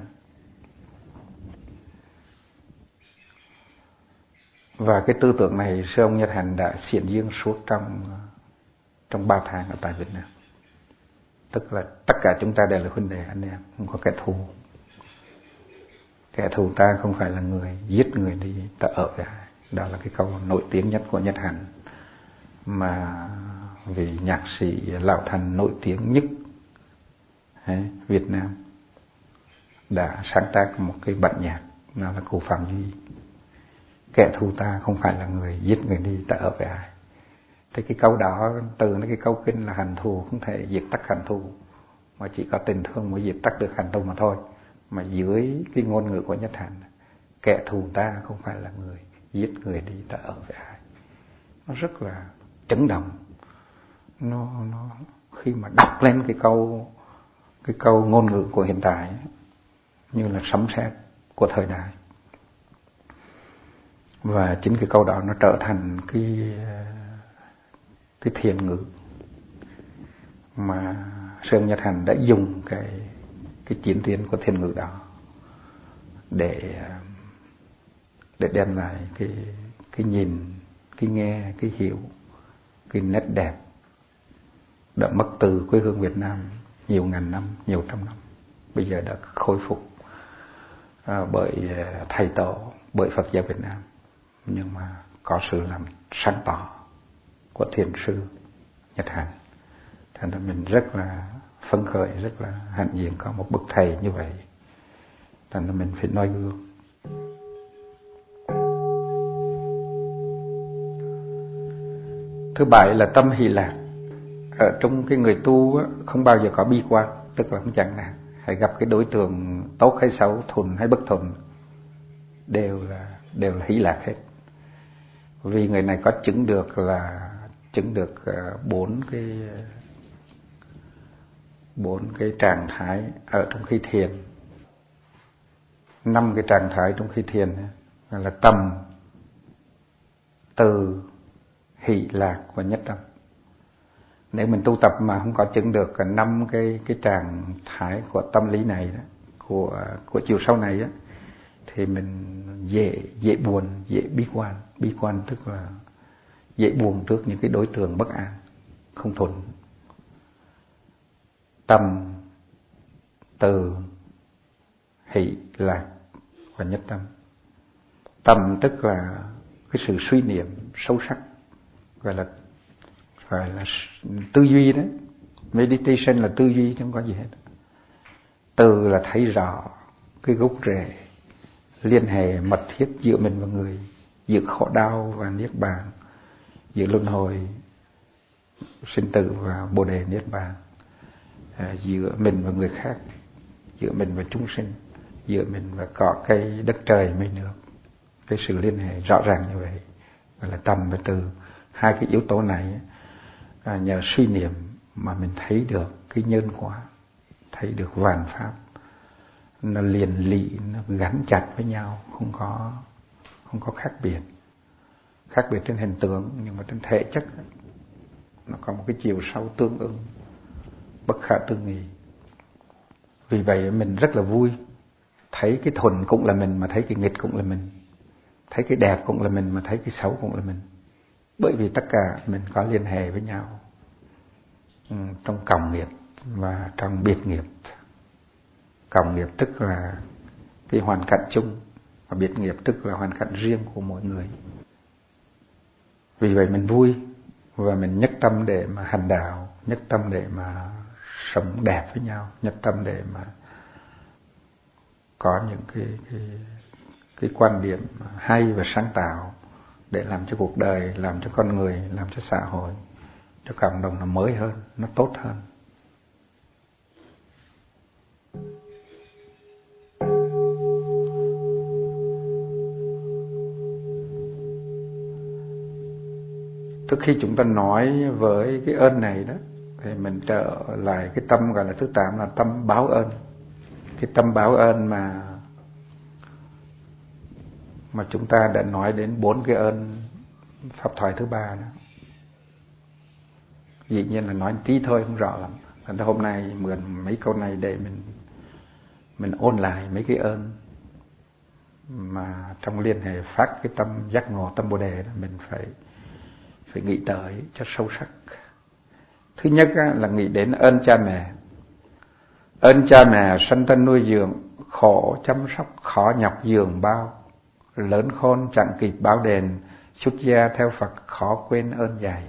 Và cái tư tưởng này sư ông Nhất Hạnh đã xiển dương suốt trong trong ba tháng ở tại Việt Nam. Tức là tất cả chúng ta đều là huynh đệ anh em, không có kẻ thù. Kẻ thù ta không phải là người giết người đi, ta ở với ai. Đó là cái câu nổi tiếng nhất của Nhất Hạnh, mà vị nhạc sĩ lão thành nổi tiếng nhất Việt Nam đã sáng tác một cái bản nhạc, đó là cụ Phạm Duy. Kẻ thù ta không phải là người giết người đi, ta ở với ai. Thì cái câu đó từ nó cái câu kinh là hận thù không thể diệt tắt hận thù, mà chỉ có tình thương mới diệt tắt được hận thù mà thôi. Mà dưới cái ngôn ngữ của Nhất Hạnh, kẻ thù ta không phải là người giết người đi, ta ở với ai. Nó rất là chấn động. Nó, nó khi mà đọc lên cái câu cái câu ngôn ngữ của hiện tại ấy, như là sấm sét của thời đại. Và chính cái câu đó nó trở thành cái cái thiền ngữ mà Sơn Nhật Hạnh đã dùng cái cái chiến tiến của thiền ngữ đó để để đem lại cái cái nhìn, cái nghe, cái hiểu, cái nét đẹp đã mất từ quê hương Việt Nam nhiều ngàn năm, nhiều trăm năm, bây giờ đã khôi phục à, bởi thầy tổ, bởi Phật giáo Việt Nam, nhưng mà có sự làm sáng tỏ của thiền sư Nhật Hạnh. Thành ra mình rất là phấn khởi, rất là hạnh diện có một bậc thầy như vậy. Thành ra mình phải noi gương. Thứ bảy là tâm hỷ lạc. Ở trong cái người tu á, không bao giờ có bi quan, tức là không chẳng nào. Hãy gặp cái đối tượng tốt hay xấu, thuần hay bất thuần, đều là đều là hỷ lạc hết. Vì người này có chứng được là chứng được bốn cái bốn cái trạng thái ở trong khi thiền, năm cái trạng thái trong khi thiền là tâm, từ, hỷ lạc và nhất tâm. Nếu mình tu tập mà không có chứng được cả năm cái cái trạng thái của tâm lý này đó, của của chiều sâu này á, thì mình dễ dễ buồn, dễ bi quan. Bi quan tức là dễ buồn trước những cái đối tượng bất an, không thuận. Tâm, từ, hỷ, lạc và nhất tâm. Tâm tức là cái sự suy niệm sâu sắc, gọi là gọi là tư duy đấy. Meditation là tư duy chứ không có gì hết. Từ là thấy rõ cái gốc rễ liên hệ mật thiết giữa mình và người, giữa khổ đau và niết bàn, giữa luân hồi sinh tử và bồ đề niết bàn, à, giữa mình và người khác, giữa mình và chúng sinh, giữa mình và cỏ cây đất trời mây nước. Cái sự liên hệ rõ ràng như vậy gọi là tâm và từ. Hai cái yếu tố này à, nhờ suy niệm mà mình thấy được cái nhân quả, thấy được vạn pháp, nó liền lị, nó gắn chặt với nhau, không có không có khác biệt. Khác biệt trên hình tượng, nhưng mà trên thể chất nó có một cái chiều sâu tương ứng, bất khả tư nghị. Vì vậy mình rất là vui, thấy cái thuần cũng là mình mà thấy cái nghịch cũng là mình, thấy cái đẹp cũng là mình mà thấy cái xấu cũng là mình. Bởi vì tất cả mình có liên hệ với nhau trong cộng nghiệp và trong biệt nghiệp. Cộng nghiệp tức là cái hoàn cảnh chung, và biệt nghiệp tức là hoàn cảnh riêng của mỗi người. Vì vậy mình vui và mình nhất tâm để mà hành đạo, nhất tâm để mà sống đẹp với nhau, nhất tâm để mà có những cái cái cái quan điểm hay và sáng tạo để làm cho cuộc đời, làm cho con người, làm cho xã hội, cho cộng đồng nó mới hơn, nó tốt hơn. Trước khi chúng ta nói với cái ơn này đó, thì mình trở lại cái tâm gọi là thứ tám là tâm báo ơn. Cái tâm báo ơn mà mà chúng ta đã nói đến bốn cái ơn pháp thoại thứ ba đó. Dĩ nhiên là nói tí thôi, không rõ lắm. Thành ra hôm nay mượn mấy câu này để mình mình ôn lại mấy cái ơn mà trong liên hệ phát cái tâm giác ngộ, tâm Bồ Đề đó, mình phải phải nghĩ tới cho sâu sắc. Thứ nhất là nghĩ đến ơn cha mẹ. Ơn cha mẹ sanh thân nuôi dưỡng, khổ chăm sóc, khó nhọc giường bao, lớn khôn chẳng kịp báo đền, xuất gia theo Phật khó quên ơn dạy.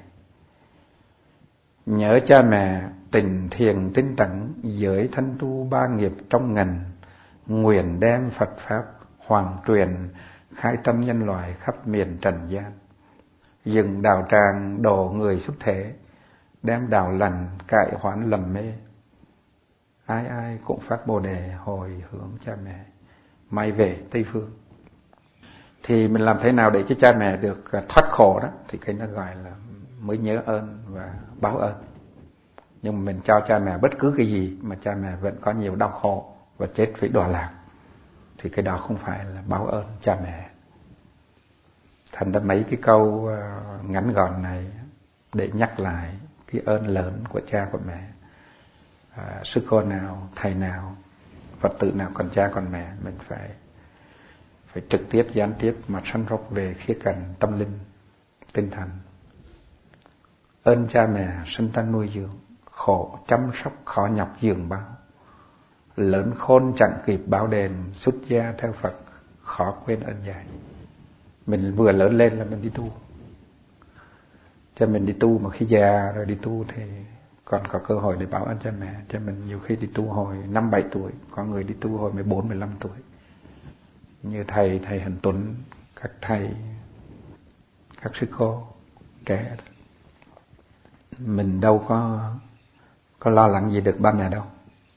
Nhớ cha mẹ tình thiền tinh tấn, giới thân tu ba nghiệp trong ngần, nguyện đem Phật pháp hoàng truyền, khai tâm nhân loại khắp miền trần gian. Dừng đạo tràng độ người xuất thế, đem đạo lành cải hoán lầm mê. Ai ai cũng phát Bồ Đề hồi hướng cha mẹ, may về Tây Phương. Thì mình làm thế nào để cho cha mẹ được thoát khổ đó, thì cái nó gọi là mới nhớ ơn và báo ơn. Nhưng mà mình cho cha mẹ bất cứ cái gì mà cha mẹ vẫn có nhiều đau khổ và chết với đọa lạc, thì cái đó không phải là báo ơn cha mẹ. Thành ra mấy cái câu ngắn gọn này để nhắc lại cái ơn lớn của cha của mẹ. À, sư cô nào, thầy nào, Phật tử nào còn cha còn mẹ, mình phải phải trực tiếp, gián tiếp mà săn sóc về khía cạnh tâm linh, tinh thần. Ơn cha mẹ sinh thân nuôi dưỡng, khổ chăm sóc khó nhọc giường bao, lớn khôn chẳng kịp báo đền, xuất gia theo Phật khó quên ơn dạy. Mình vừa lớn lên là mình đi tu, cho mình đi tu mà khi già rồi đi tu thì còn có cơ hội để báo ơn cha mẹ. Cho mình nhiều khi đi tu hồi năm bảy tuổi, có người đi tu hồi mười bốn mười lăm tuổi, như thầy thầy Hành Tuấn, các thầy, các sư cô trẻ. Mình đâu có có lo lắng gì được ba mẹ đâu.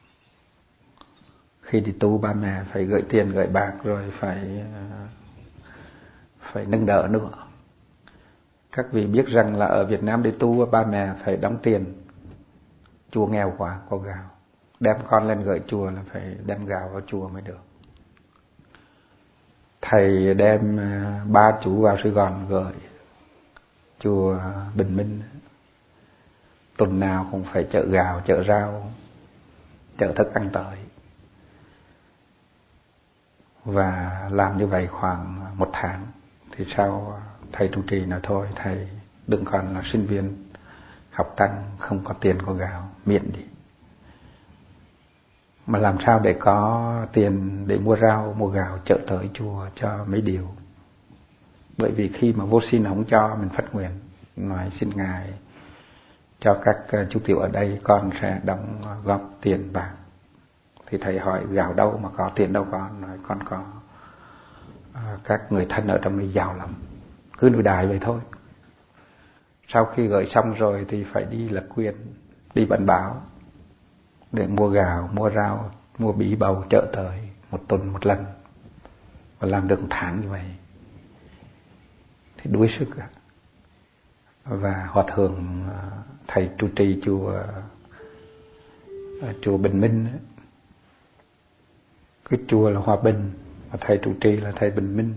Khi đi tu ba mẹ phải gửi tiền gửi bạc, rồi phải phải nâng đỡ nữa. Các vị biết rằng là ở Việt Nam đi tu ba mẹ phải đóng tiền, chùa nghèo quá có gạo, đem con lên gửi chùa là phải đem gạo vào chùa mới được. Thầy đem ba chú vào Sài Gòn gửi chùa Bình Minh, tuần nào cũng phải chợ gạo, chợ rau, chợ thức ăn tới. Và làm như vậy khoảng một tháng thì sau thầy trụ trì nói thôi, thầy đừng còn là sinh viên học tăng không có tiền có gạo, miễn đi. Mà làm sao để có tiền để mua rau, mua gạo chợ tới chùa cho mấy điều. Bởi vì khi mà vô xin không cho, mình phát nguyện nói xin Ngài cho các chú tiểu ở đây con sẽ đóng góp tiền bạc. Thì thầy hỏi gạo đâu mà có, tiền đâu có, nói con có các người thân ở trong đây giàu lắm, cứ nuôi đại vậy thôi. Sau khi gửi xong rồi thì phải đi lập quyền, đi bản báo để mua gạo, mua rau, mua bí bầu chợ tới một tuần một lần, và làm được một tháng như vậy thì đuối sức. Và hòa thượng thầy trụ trì chùa chùa Bình Minh, cái chùa là Hòa Bình và thầy trụ trì là thầy Bình Minh.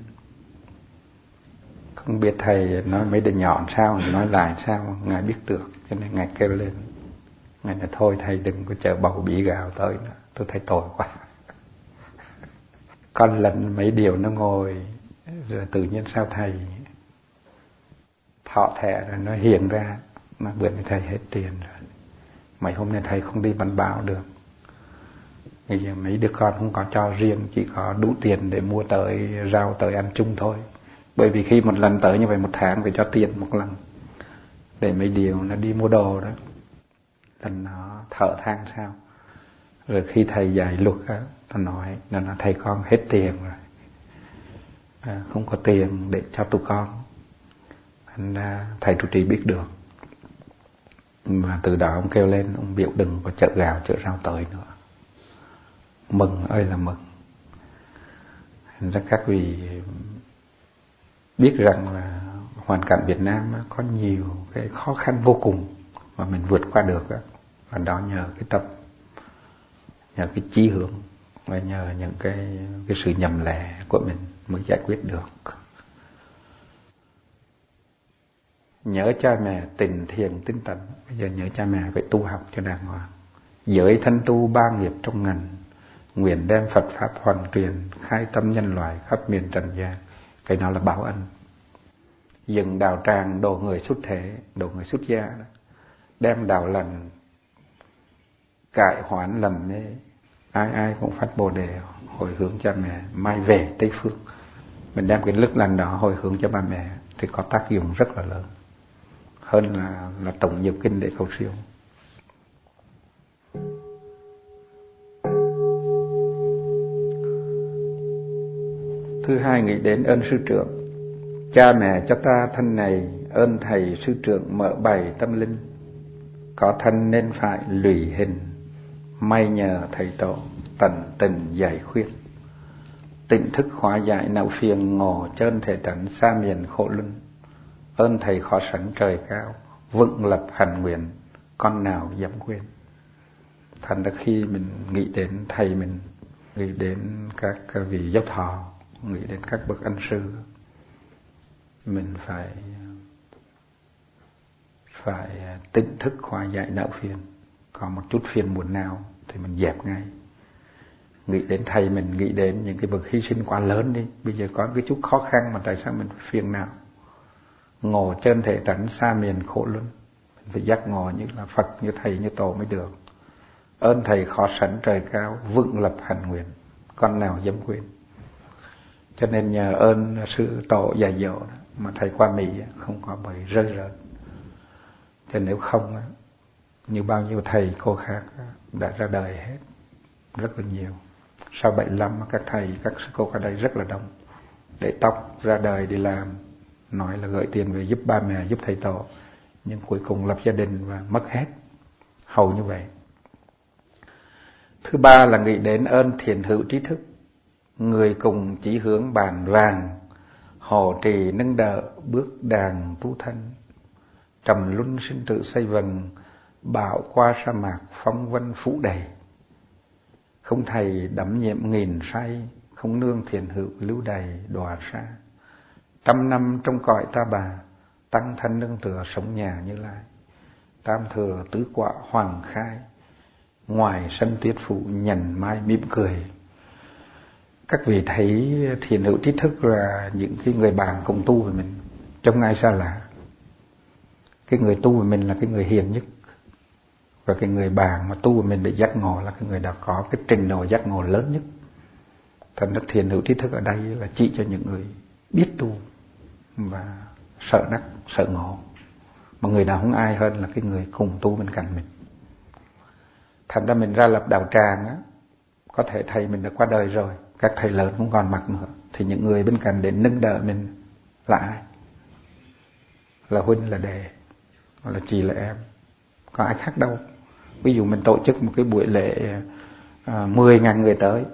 Không biết thầy nói mấy đứa nhỏ sao, nói lại sao Ngài biết được, cho nên Ngài kêu lên, Ngài nói thôi thầy đừng có chở bầu bí gạo tới nữa, tôi thấy tội quá. Con lần mấy điều nó ngồi rồi tự nhiên sao thầy thọ thẻ rồi nó hiện ra, mà bữa nay thầy hết tiền rồi, mấy hôm nay thầy không đi bắn báo được, bây giờ mấy đứa con không có cho riêng, chỉ có đủ tiền để mua tới rau tới ăn chung thôi. Bởi vì khi một lần tới như vậy một tháng phải cho tiền một lần để mấy điều nó đi mua đồ đó. Lần nó thở than sao, rồi khi thầy dạy luật á, nó nói nó nói thầy con hết tiền rồi, à, không có tiền để cho tụi con. Thành ra thầy trụ trì biết được, mà từ đó ông kêu lên, ông biểu đừng có chợ gạo chợ rau tới nữa. Mừng ơi là mừng. Thành ra các vị biết rằng là hoàn cảnh Việt Nam có nhiều cái khó khăn vô cùng mà mình vượt qua được đó. Và đó nhờ cái tập, nhờ cái chí hướng và nhờ những cái cái sự nhầm lẽ của mình mới giải quyết được. Nhớ cha mẹ tình thiền tinh tấn, bây giờ nhớ cha mẹ phải tu học cho đàng hoàng. Giới thân tu ba nghiệp trong ngành, nguyện đem Phật pháp hoàn truyền, khai tâm nhân loại khắp miền trần gian. Cái đó là báo ân. Dừng đạo tràng độ người xuất thế, độ người xuất gia đó, đem đạo lành cải hoán lầm mê, ai ai cũng phát bồ đề hồi hướng cha mẹ mai về Tây Phương. Mình đem cái lực lành đó hồi hướng cho ba mẹ thì có tác dụng rất là lớn, hơn là là tổng nhiều kinh để cầu siêu. Thứ hai, nghĩ đến ơn sư trưởng. Cha mẹ cho ta thân này, ơn thầy sư trưởng mở bày tâm linh. Có thân nên phải lụy hình, may nhờ thầy tổ tận tình giải khuyên. Tỉnh thức hóa giải não phiền, ngộ trơn thể tấn xa miền khổ luân. Ơn thầy khó sánh trời cao, vững lập hạnh nguyện, con nào dám quên. Thành ra khi mình nghĩ đến thầy mình, nghĩ đến các vị giáo thọ, nghĩ đến các bậc ân sư, mình phải phải tỉnh thức hóa giải não phiền. Có một chút phiền muộn nào thì mình dẹp ngay. Nghĩ đến thầy mình, nghĩ đến những cái bậc hy sinh quá lớn đi. Bây giờ có cái chút khó khăn mà tại sao mình phiền não? Ngộ chân thể tánh xa miền khổ luân. Mình phải giác ngộ như là Phật, như thầy, như tổ mới được. Ơn thầy khó sánh trời cao, vững lập hạnh nguyện, con nào dám quên. Cho nên nhờ ơn sư tổ dạy dỗ mà thầy qua Mỹ không có bị rơi rớt. Cho nếu không, như bao nhiêu thầy cô khác đã ra đời hết, rất là nhiều. Sau bảy mươi lăm các thầy, các sư cô qua đây rất là đông, để tóc ra đời đi làm, nói là gửi tiền về giúp ba mẹ, giúp thầy tổ, nhưng cuối cùng lập gia đình và mất hết, hầu như vậy. Thứ ba là nghĩ đến ơn thiện hữu trí thức, người cùng chí hướng bàn vàng, hộ trì nâng đỡ bước đàn tu thân. Trầm luân sinh tử xây vần, bão qua sa mạc phong vân phủ đầy. Không thầy đắm nhiệm nghìn say, không nương thiền hữu lưu đầy đọa xa. Trăm năm trong cõi ta bà, tăng thân nương tựa sống nhà Như Lai. Tam thừa tứ quả hoàng khai, ngoài sân tiết phụ nhần mai mỉm cười. Các vị thấy thiền hữu trí thức là những cái người bạn cùng tu với mình, trong ai xa lạ. Cái người tu với mình là cái người hiền nhất, và cái người bạn mà tu với mình để giác ngộ là cái người đã có cái trình độ giác ngộ lớn nhất. Thành ra thiền hữu trí thức ở đây là chỉ cho những người biết tu và sợ đắc, sợ ngộ. Mà người nào không ai hơn là cái người cùng tu bên cạnh mình. Thành ra mình ra lập đạo tràng á, có thể thầy mình đã qua đời rồi, các thầy lớn không còn mặt nữa, thì những người bên cạnh để nâng đỡ mình là ai? Là huynh, là đệ, là chị, là em, có ai khác đâu. Ví dụ mình tổ chức một cái buổi lễ à, mười ngàn người tới,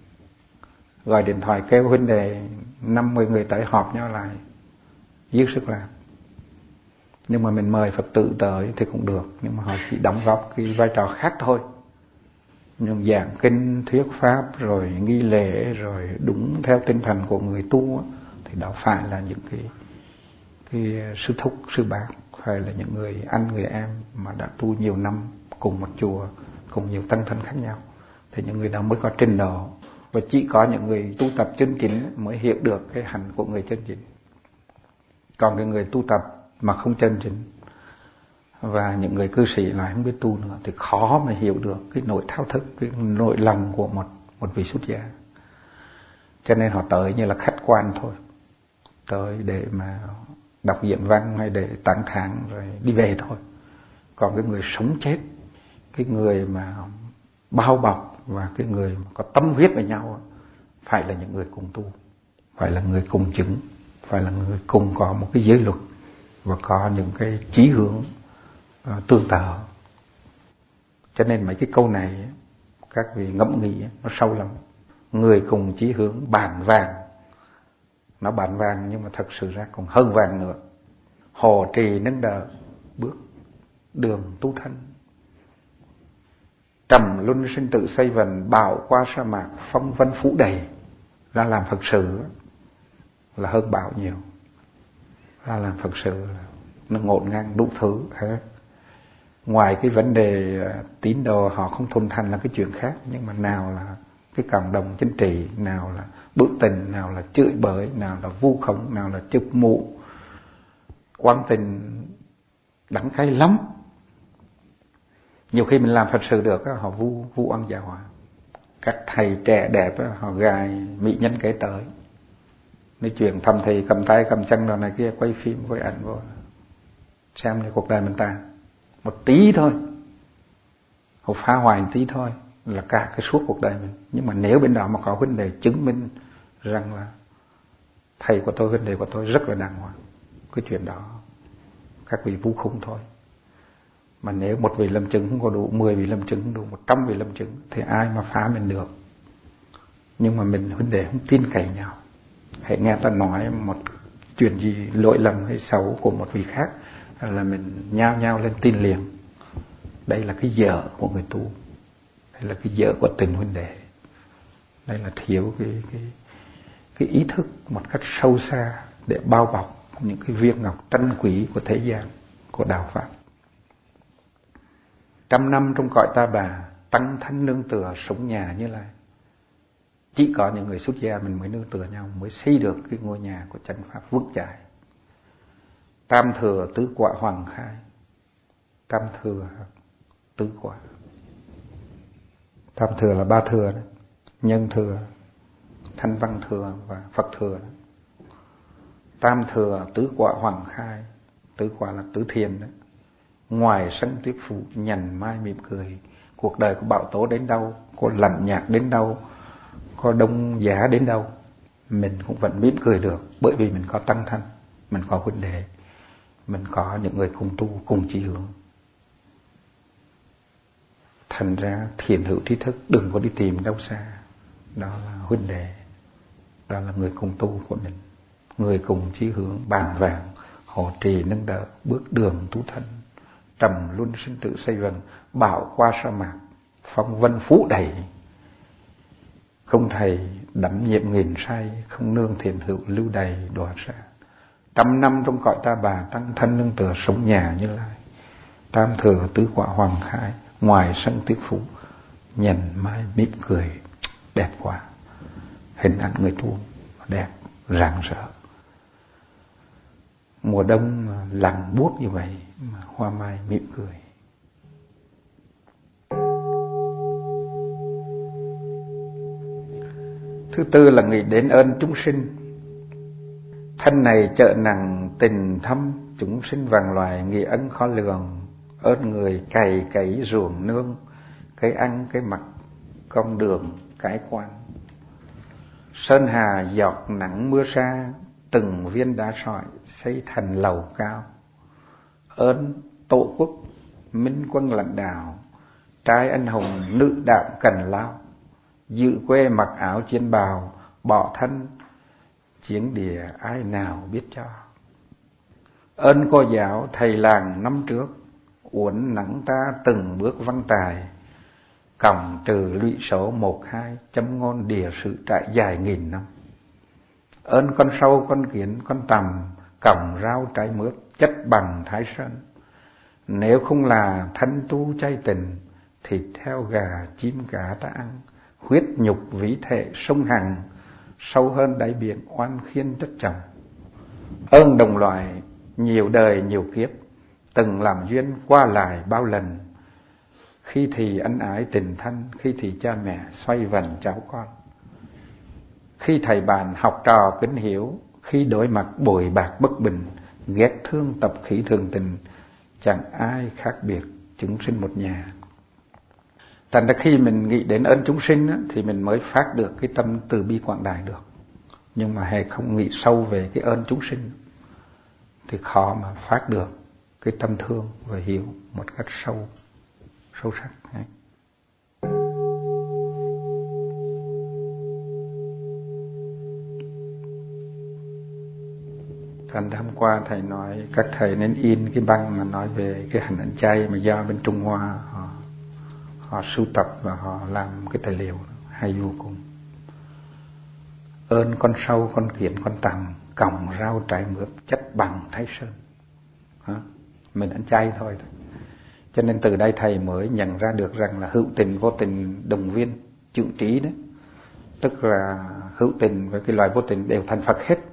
gọi điện thoại kêu huynh đệ năm mươi người tới họp nhau lại, dứt sức làm. Nhưng mà mình mời Phật tử tới thì cũng được, nhưng mà họ chỉ đóng góp cái vai trò khác thôi. Nhưng giảng kinh, thuyết pháp, rồi nghi lễ, rồi đúng theo tinh thần của người tu, thì đó phải là những cái, cái sư thúc, sư bác, phải là những người anh, người em mà đã tu nhiều năm cùng một chùa, cùng nhiều tăng thân khác nhau. thì những người đó mới có trình độ, và chỉ có những người tu tập chân chính mới hiểu được cái hạnh của người chân chính. Còn cái người tu tập mà không chân chính và những người cư sĩ lại không biết tu nữa thì khó mà hiểu được cái nội thao thức, cái nội lòng của một một vị xuất gia. Cho nên họ tới như là khách quan thôi, tới để mà đọc diễn văn hay để tán thán rồi đi về thôi. Còn cái người sống chết, cái người mà bao bọc và cái người mà có tâm huyết với nhau phải là những người cùng tu, phải là người cùng chứng, phải là người cùng có một cái giới luật và có những cái chí hướng uh, tương tự. Cho nên mấy cái câu này các vị ngẫm nghĩ nó sâu lắm. Người cùng chí hướng bản vàng, nó bản vàng nhưng mà thật sự ra còn hơn vàng nữa. Hộ trì nâng đỡ bước đường tu thân, trầm luân sinh tử xây vần, bão qua sa mạc phong vân phủ đầy. Ra làm Phật sự là hơn bão nhiều. Ra làm Phật sự là nó ngổn ngang đủ thứ hết. Ngoài cái vấn đề tín đồ họ không thuần thành là cái chuyện khác, nhưng mà nào là cái cộng đồng chính trị, nào là bực tình, nào là chửi bới, nào là vu khống, nào là chụp mũ, quan tình đắng cay lắm. Nhiều khi mình làm Phật sự được họ vu vu oan giả họa. Các thầy trẻ đẹp họ gài mỹ nhân kế tới, nói chuyện thầm thì cầm tay cầm chân rồi này kia, quay phim quay ảnh vô xem như cuộc đời mình ta một tí thôi, họ phá hoại một tí thôi là cả cái suốt cuộc đời mình. Nhưng mà nếu bên đó mà có vấn đề chứng minh rằng là thầy của tôi, vấn đề của tôi rất là đàng hoàng, cái chuyện đó các vị vu khống thôi. Mà nếu một vị lâm chứng không có đủ, mười vị lâm chứng không đủ, một trăm vị lâm chứng thì ai mà phá mình được. Nhưng mà mình vấn đề không tin cậy nhau. Hãy nghe ta nói một chuyện gì lỗi lầm hay xấu của một vị khác là mình nhao nhao lên tin liền. Đây là cái dở của người tu, đây là cái dở của tình huynh đệ, đây là thiếu cái cái cái ý thức một cách sâu xa để bao bọc những cái viên ngọc trân quý của thế gian, của đạo pháp. Trăm năm trong cõi ta bà, tăng thánh nương tựa sống nhà Như Lai. Chỉ có những người xuất gia mình mới nương tựa nhau, mới xây được cái ngôi nhà của chánh pháp vững chãi. Tam thừa tứ quả hoàng khai. Tam thừa tứ quả. Tam thừa là ba thừa đó. Nhân thừa, thanh văn thừa và Phật thừa đó. Tam thừa tứ quả hoàng khai. Tứ quả là tứ thiền đó. Ngoài sân tuyết phủ nhằn mai mỉm cười. Cuộc đời có bão tố đến đâu, có lạnh nhạt đến đâu, có đông giá đến đâu, mình cũng vẫn mỉm cười được. Bởi vì mình có tăng thân, mình có huynh đệ, mình có những người cùng tu, cùng chí hướng. Thành ra thiền hữu trí thức đừng có đi tìm đâu xa. Đó là huynh đệ, đó là người cùng tu của mình, người cùng chí hướng bàn vàng, hộ trì nâng đỡ bước đường tu thân, trầm luân sinh tử xây vần, bão qua sa mạc phong vân phủ đầy. Không thầy đắm nhiệm nghìn say, không nương thiền hữu lưu đầy đọa xa. Trăm năm trong cõi ta bà, tăng thân nương tựa sống nhà Như Lai. Tam thừa tứ quả hoàng khai, ngoài sân tuyết phủ nhằn mai mỉm cười. Đẹp quá, hình ảnh người tu đẹp rạng rỡ. Mùa đông lạnh buốt như vậy mà hoa mai mỉm cười. Thứ tư là nghĩ đến ơn chúng sinh. Thân này chợ nặng tình thâm, chúng sinh vàng loài nghĩa ân khó lường. Ơn người cày cấy ruộng nương, cái ăn cái mặc con đường cái quan. Sơn hà giọt nắng mưa sa, từng viên đá sỏi xây thành lầu cao. Ơn tổ quốc minh quân lãnh đạo, trai anh hùng nữ đạo cần lao. Dự quê mặc áo chiến bào, bỏ thân chiến địa ai nào biết cho. Ơn cô giáo thầy làng năm trước, uốn nắng ta từng bước văn tài. Còng trừ lụy số một hai, chấm ngôn địa sự trải dài nghìn năm. Ơn con sâu con kiến con tằm, còng rau trái mướp chất bằng Thái Sơn. Nếu không là thân tu chay tình, thịt heo gà chim cá ta ăn, huyết nhục ví thể sông Hằng, sâu hơn đáy biển oan khiên chất chồng. Ơn đồng loài nhiều đời nhiều kiếp, từng làm duyên qua lại bao lần. Khi thì ân ái tình thân, khi thì cha mẹ xoay vần cháu con. Khi thầy bạn học trò kính hiếu, khi đối mặt bội bạc bất bình, ghét thương tập khí thường tình, chẳng ai khác biệt, chúng sinh một nhà. Thành ra khi mình nghĩ đến ơn chúng sinh á, thì mình mới phát được cái tâm từ bi quảng đại được. Nhưng mà hãy không nghĩ sâu về cái ơn chúng sinh thì khó mà phát được cái tâm thương và hiểu một cách sâu sâu sắc. Thành hôm qua thầy nói các thầy nên in cái băng mà nói về cái hành ảnh chay mà do bên Trung Hoa họ họ sưu tập và họ làm cái tài liệu hay vô cùng. Ơn con sâu con kiến con tằm, còng rau trái mướp chất bằng Thái Sơn. Hả? Mình ăn chay thôi. Cho nên từ đây thầy mới nhận ra được rằng là hữu tình vô tình đồng viên chữ trí đấy. Tức là hữu tình với cái loài vô tình đều thành Phật hết.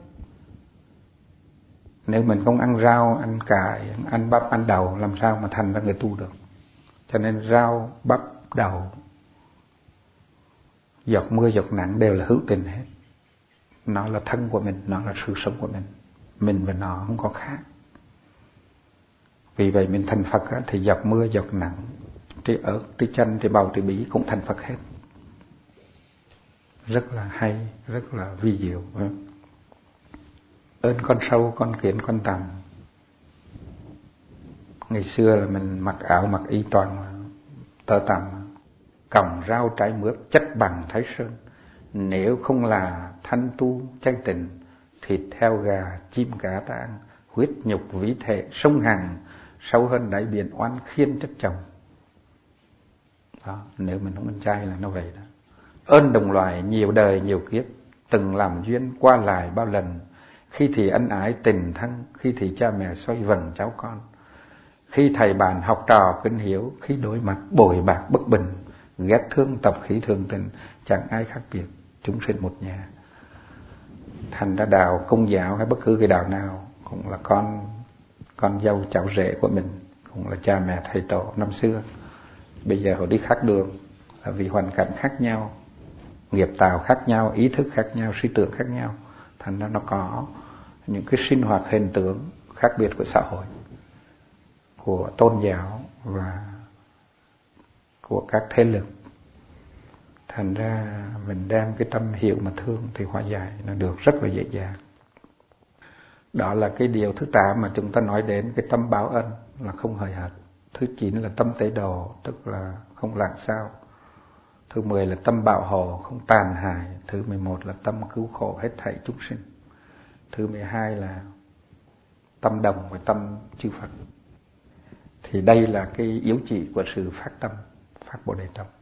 Nếu mình không ăn rau, ăn cải, ăn bắp, ăn đậu làm sao mà thành ra người tu được. Cho nên rau, bắp, đậu, giọt mưa, giọt nắng đều là hữu tình hết. Nó là thân của mình, nó là sự sống của mình. Mình và nó không có khác. Vì vậy mình thành Phật thì giọt mưa, giọt nắng, trái ớt, trái chanh, trái bầu, trái bí cũng thành Phật hết. Rất là hay, rất là vi diệu. Ơn con sâu, con kiến, con tằm. Ngày xưa là mình mặc áo, mặc y toàn tơ tằm, còng rau trái mướp chất bằng Thái Sơn. Nếu không là thanh tu chay tình, thịt heo gà chim cá ta ăn, huyết nhục ví thể sông Hằng, sâu hơn đáy biển oan khiên chất chồng. Đó, nếu mình không ăn chay là nó vậy đó. Ơn đồng loài nhiều đời nhiều kiếp, từng làm duyên qua lại bao lần. Khi thì ân ái tình thân, khi thì cha mẹ xoay vần cháu con. Khi thầy bạn học trò kính hiếu, khi đối mặt bội bạc bất bình, ghét thương tập khí thường tình, chẳng ai khác biệt, chúng sinh một nhà. Thành ra đạo Công giáo hay bất cứ cái đạo nào cũng là con con dâu cháu rể của mình, cũng là cha mẹ thầy tổ năm xưa. Bây giờ họ đi khác đường là vì hoàn cảnh khác nhau, nghiệp tạo khác nhau, ý thức khác nhau, suy tưởng khác nhau. Thành ra nó có những cái sinh hoạt hình tượng khác biệt của xã hội, của tôn giáo và của các thế lực. Thành ra mình đem cái tâm hiểu mà thương thì hóa giải nó được rất là dễ dàng. Đó là cái điều thứ tám mà chúng ta nói đến, cái tâm báo ân là không hời hợt. Thứ chín là tâm tế độ, tức là không lạng sao. Thứ mười là tâm bảo hộ, không tàn hại. Thứ mười một là tâm cứu khổ hết thảy chúng sinh. Thứ mười hai là tâm đồng với tâm chư Phật. Thì đây là cái yếu chỉ của sự phát tâm, phát Bồ Đề tâm.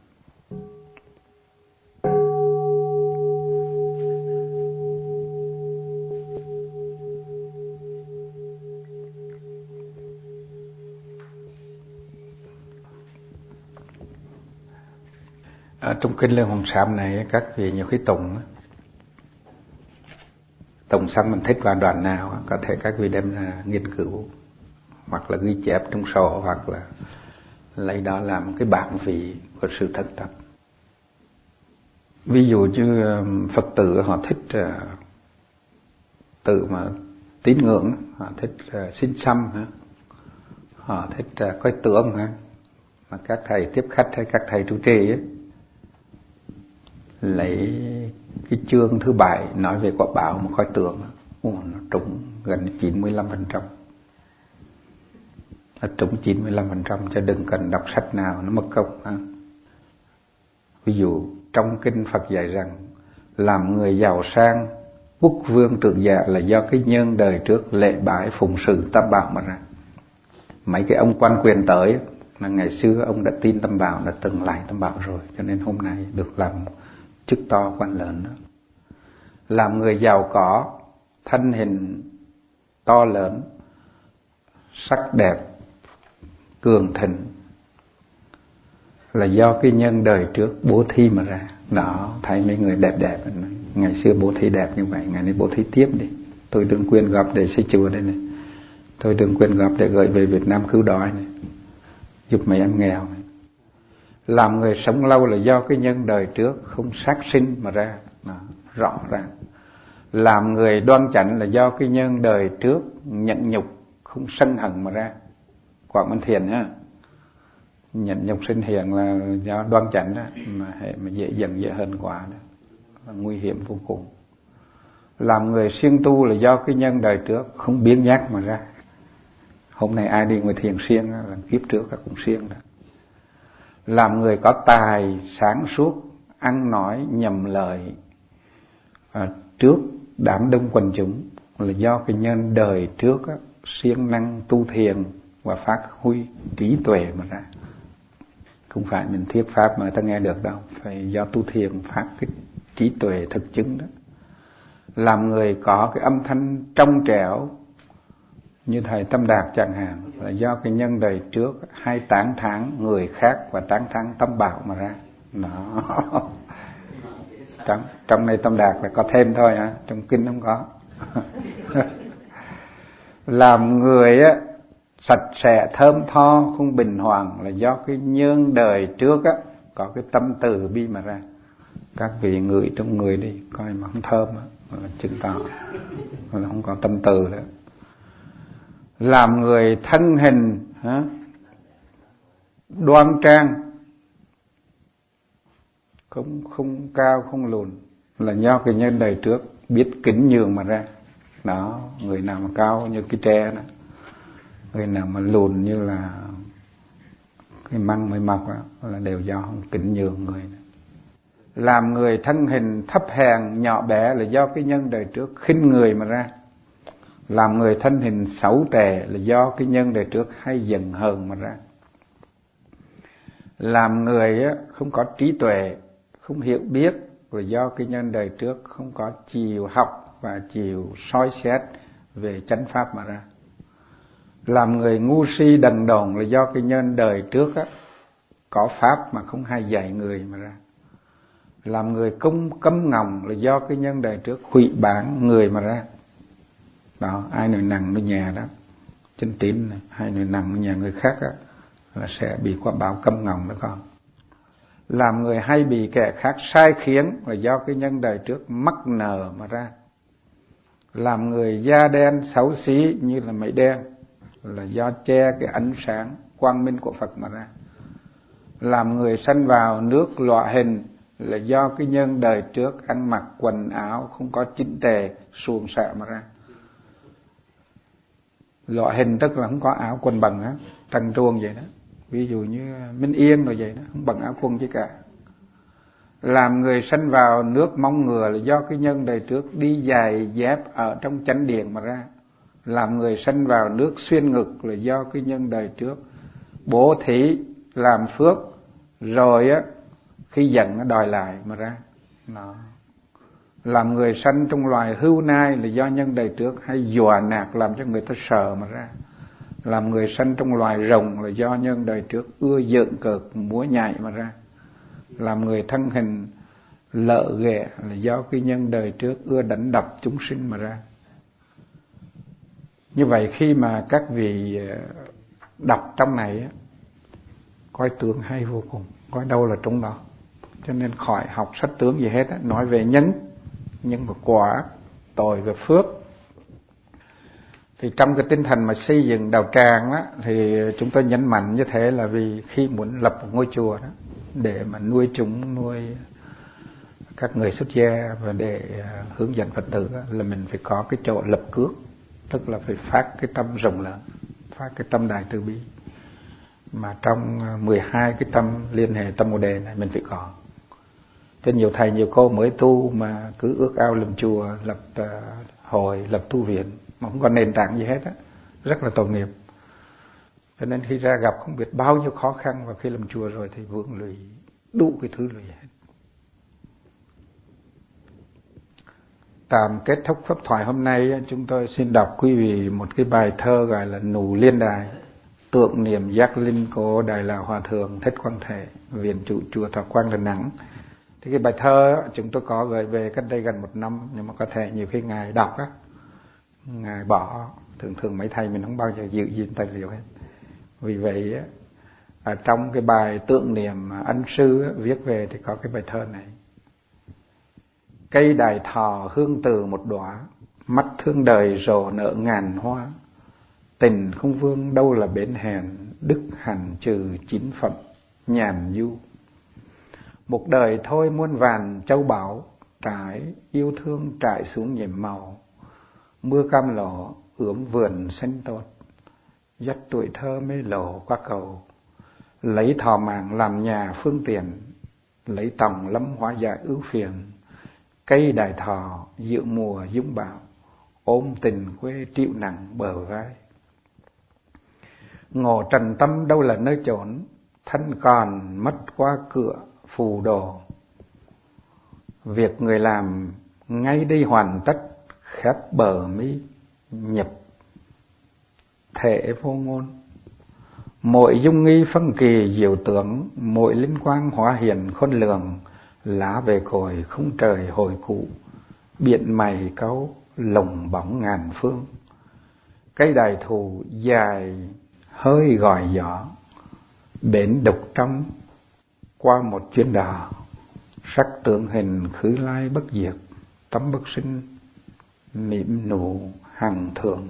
Ở trong kinh Lương Hoàng Sám này các vị nhiều khi tụng tụng xong mình thích vào đoạn nào có thể các vị đem ra nghiên cứu hoặc là ghi chép trong sổ hoặc là lấy đó làm cái bản vị của sự thực tập. Ví dụ như Phật tử họ thích tự mà tín ngưỡng, họ thích xin xăm, họ thích coi tượng, mà các thầy tiếp khách hay các thầy trụ trì ấy, lấy cái chương thứ bảy nói về quả báo mà coi tượng, nó trúng gần chín mươi lăm phần trăm, nó trúng chín mươi lăm phần trăm, cho đừng cần đọc sách nào nó mất công. Ha. Ví dụ trong kinh Phật dạy rằng làm người giàu sang, quốc vương trượng dạ là do cái nhân đời trước lễ bái phụng sự tam bảo mà ra. Mấy cái ông quan quyền tới là ngày xưa ông đã tin tam bảo, đã từng lại tam bảo rồi, cho nên hôm nay được làm chức to quan lớn đó. Làm người giàu có, thân hình to lớn, sắc đẹp, cường thịnh, là do cái nhân đời trước bố thí mà ra. Đó, thấy mấy người đẹp đẹp, ngày xưa bố thí đẹp như vậy, ngày nay bố thí tiếp đi. Tôi đừng quyên góp để xây chùa đây này, tôi đừng quyên góp để gửi về Việt Nam cứu đói này, giúp mấy em nghèo này. Làm người sống lâu là do cái nhân đời trước không sát sinh mà ra. Đó, rõ ràng. Làm người đoan chánh là do cái nhân đời trước nhẫn nhục không sân hận mà ra. Quảng Minh Thiền nhá, nhẫn nhục sinh hiền là do đoan chánh đó, mà hệ mà dễ dần dễ hơn quá đó, là nguy hiểm vô cùng. Làm người siêng tu là do cái nhân đời trước không biếng nhác mà ra. Hôm nay ai đi ngồi thiền siêng là kiếp trước các cũng siêng đó. Làm người có tài sáng suốt, ăn nói nhầm lời à, trước đám đông quần chúng là do cái nhân đời trước á, siêng năng tu thiền và phát huy trí tuệ mà ra. Không phải mình thuyết pháp mà ta nghe được đâu, phải do tu thiền phát cái trí tuệ thực chứng đó. Làm người có cái âm thanh trong trẻo như thầy Tâm Đạt chẳng hạn là do cái nhân đời trước hay tán thán người khác và tán thán Tâm Bảo mà ra. Đó. Trong, trong này Tâm Đạt là có thêm thôi hả, trong kinh không có. Làm người á sạch sẽ thơm tho không bình hoàng là do cái nhân đời trước á có cái tâm từ bi mà ra. Các vị ngửi trong người đi coi mà không thơm á là chứng tỏ là không có tâm từ nữa. Làm người thân hình hả, đoan trang, không không cao không lùn là do cái nhân đời trước biết kính nhường mà ra. Đó, người nào mà cao như cái tre đó, người nào mà lùn như là cái măng mới mọc đó, là đều do không kính nhường người đó. Làm người thân hình thấp hèn nhỏ bé là do cái nhân đời trước khinh người mà ra. Làm người thân hình xấu tệ là do cái nhân đời trước hay giận hờn mà ra. Làm người không có trí tuệ, không hiểu biết là do cái nhân đời trước không có chịu học và chịu soi xét về chánh pháp mà ra. Làm người ngu si đần độn là do cái nhân đời trước á, có pháp mà không hay dạy người mà ra. Làm người công cấm ngòng là do cái nhân đời trước hủy bán người mà ra. Đó, ai nổi nặng ở nhà đó, chân tín này, hay nổi nặng ở nhà người khác á, là sẽ bị quả báo cấm ngòng đó con. Làm người hay bị kẻ khác sai khiến là do cái nhân đời trước mắc nợ mà ra. Làm người da đen xấu xí như là mây đen là do che cái ánh sáng quang minh của Phật mà ra. Làm người sanh vào nước lọa hình là do cái nhân đời trước ăn mặc quần áo không có chỉnh tề, suồng sẹ mà ra. Lọa hình tức là không có áo quần bằng á, trần truồng vậy đó. Ví dụ như Minh Yên rồi vậy đó, không bằng áo quần chứ cả. Làm người sanh vào nước móng ngựa là do cái nhân đời trước đi giày dép ở trong chánh điện mà ra. Làm người sanh vào nước xuyên ngực là do cái nhân đời trước bố thí làm phước rồi á khi giận nó đòi lại mà ra. Đó. Làm người sanh trong loài hưu nai là do nhân đời trước hay dọa nạt làm cho người ta sợ mà ra. Làm người sanh trong loài rồng là do nhân đời trước ưa giỡn cợt múa nhảy mà ra. Làm người thân hình lợ ghẹ là do cái nhân đời trước ưa đánh đập chúng sinh mà ra. Như vậy khi mà các vị đọc trong này coi tướng hay vô cùng, coi đâu là trong đó. Cho nên khỏi học sách tướng gì hết, nói về nhân, nhân và quả, tội và phước. Thì trong cái tinh thần mà xây dựng đạo tràng đó, thì chúng tôi nhấn mạnh như thế là vì khi muốn lập một ngôi chùa đó, để mà nuôi chúng, nuôi các người xuất gia và để hướng dẫn Phật tử đó, là mình phải có cái chỗ lập cước, tức là phải phát cái tâm rộng lớn, phát cái tâm đại từ bi. Mà trong mười hai cái tâm liên hệ tâm Bồ Đề này mình phải có. Cho nhiều thầy nhiều cô mới tu mà cứ ước ao làm chùa, lập uh, hội, lập tu viện mà không có nền tảng gì hết á, rất là tội nghiệp. Cho nên khi ra gặp không biết bao nhiêu khó khăn, và khi làm chùa rồi thì vướng lụy đủ cái thứ lụy hết. Tạm kết thúc pháp thoại hôm nay, chúng tôi xin đọc quý vị một cái bài thơ gọi là Nụ Liên Đài. tưởng niệm giác linh của Đại Lão Hòa Thượng Thích Quang Thể, viện trụ chùa Thọ Quang Đà Nẵng. Thì cái bài thơ chúng tôi có gửi về cách đây gần một năm, nhưng mà có thể nhiều khi ngài đọc á, ngài bỏ, thường thường mấy thầy mình không bao giờ giữ gìn tài liệu hết. Vì vậy á, ở trong cái bài tưởng niệm ân sư á, viết về thì có cái bài thơ này: cây đài thọ hương từ một đóa, mắt thương đời rộ nở ngàn hoa. Tình không vương đâu là bến hẹn, đức hẳn trừ chín phẩm nhàn du. Một đời thôi muôn vàn châu báu, trái yêu thương trải xuống nhiệm màu. Mưa cam lỏ ướm vườn xanh tốt, dắt tuổi thơ mê lộ qua cầu. Lấy thọ mạng làm nhà phương tiện, lấy tòng lâm hóa giải ưu phiền. Cây đài thọ giữa mùa dũng bão, ôm tình quê chịu nặng bờ vai. Ngộ trần tâm đâu là nơi chốn, thân còn mất qua cửa phù đồ. Việc người làm ngay đây hoàn tất, khép bờ mi nhập thể vô ngôn. Mỗi dung nghi phân kỳ diệu tướng, mỗi linh quang hóa hiển khôn lường. Lá về cội không trời hồi cụ, biển mày cấu lồng bóng ngàn phương. Cây đài thù dài hơi gọi gió, bến độc trong qua một chuyến đò. Sắc tượng hình khứ lai bất diệt, tấm bất sinh mỉm nụ hằng thường.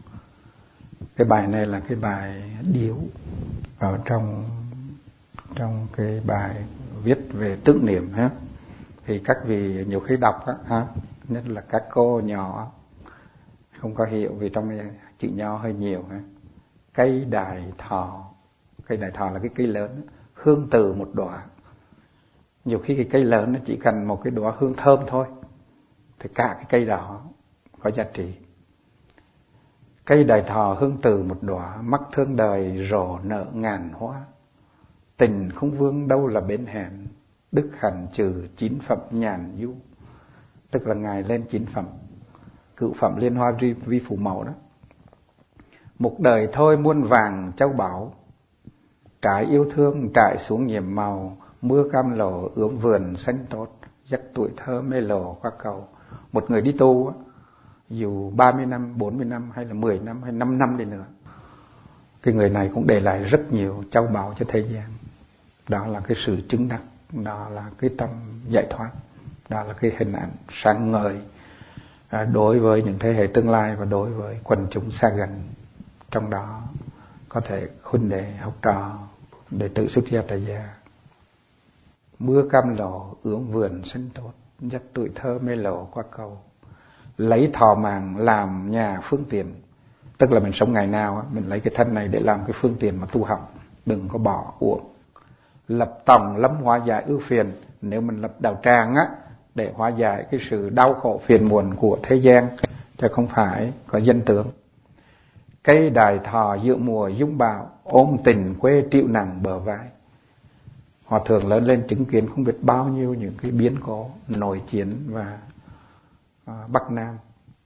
Cái bài này là cái bài điếu ở trong trong cái bài viết về tưởng niệm ha. Thì các vị nhiều khi đọc á ha, nhất là các cô nhỏ không có hiểu, vì trong chữ nho hơi nhiều ha. Cây đài thọ, cây đài thọ là cái cây lớn, hương từ một đóa. Nhiều khi cái cây lớn nó chỉ cần một cái đóa hương thơm thôi, thì cả cái cây đó có giá trị. Cây đài thọ hương từ một đóa, mắt thương đời rộ nở ngàn hoa. Tình không vương đâu là bến hẹn, đức hẳn trừ chín phẩm nhàn du. Tức là ngài lên chín phẩm, cửu phẩm liên hoa vi, vi phủ mẫu đó. Một đời thôi muôn vàng châu báu, trái yêu thương trải xuống nhiệm màu. Mưa cam lộ ướm vườn xanh tốt, dắt tuổi thơ mê lộ qua cầu. Một người đi tu á, dù ba mươi năm, bốn mươi năm hay là mười năm hay năm năm đi nữa, cái người này cũng để lại rất nhiều châu báu cho thế gian. Đó là cái sự chứng đắc, đó là cái tâm giải thoát, đó là cái hình ảnh sáng ngời đối với những thế hệ tương lai và đối với quần chúng xa gần. Trong đó có thể huynh đệ, học trò, đệ tử xuất gia tại gia. Mưa cam lộ ướm vườn xanh tốt, dắt tuổi thơ mê lộ qua cầu. Lấy thọ mạng làm nhà phương tiện, tức là mình sống ngày nào á, mình lấy cái thân này để làm cái phương tiện mà tu học, đừng có bỏ uổng. Lập tòng lâm hóa giải ưu phiền, nếu mình lập đạo tràng á, để hóa giải cái sự đau khổ phiền muộn của thế gian, chứ không phải có danh tướng. Cây đài thọ giữa mùa dũng bão, ôm tình quê chịu nặng bờ vai. Hòa thượng lớn lên chứng kiến không biết bao nhiêu những cái biến cố nội chiến và à, Bắc Nam.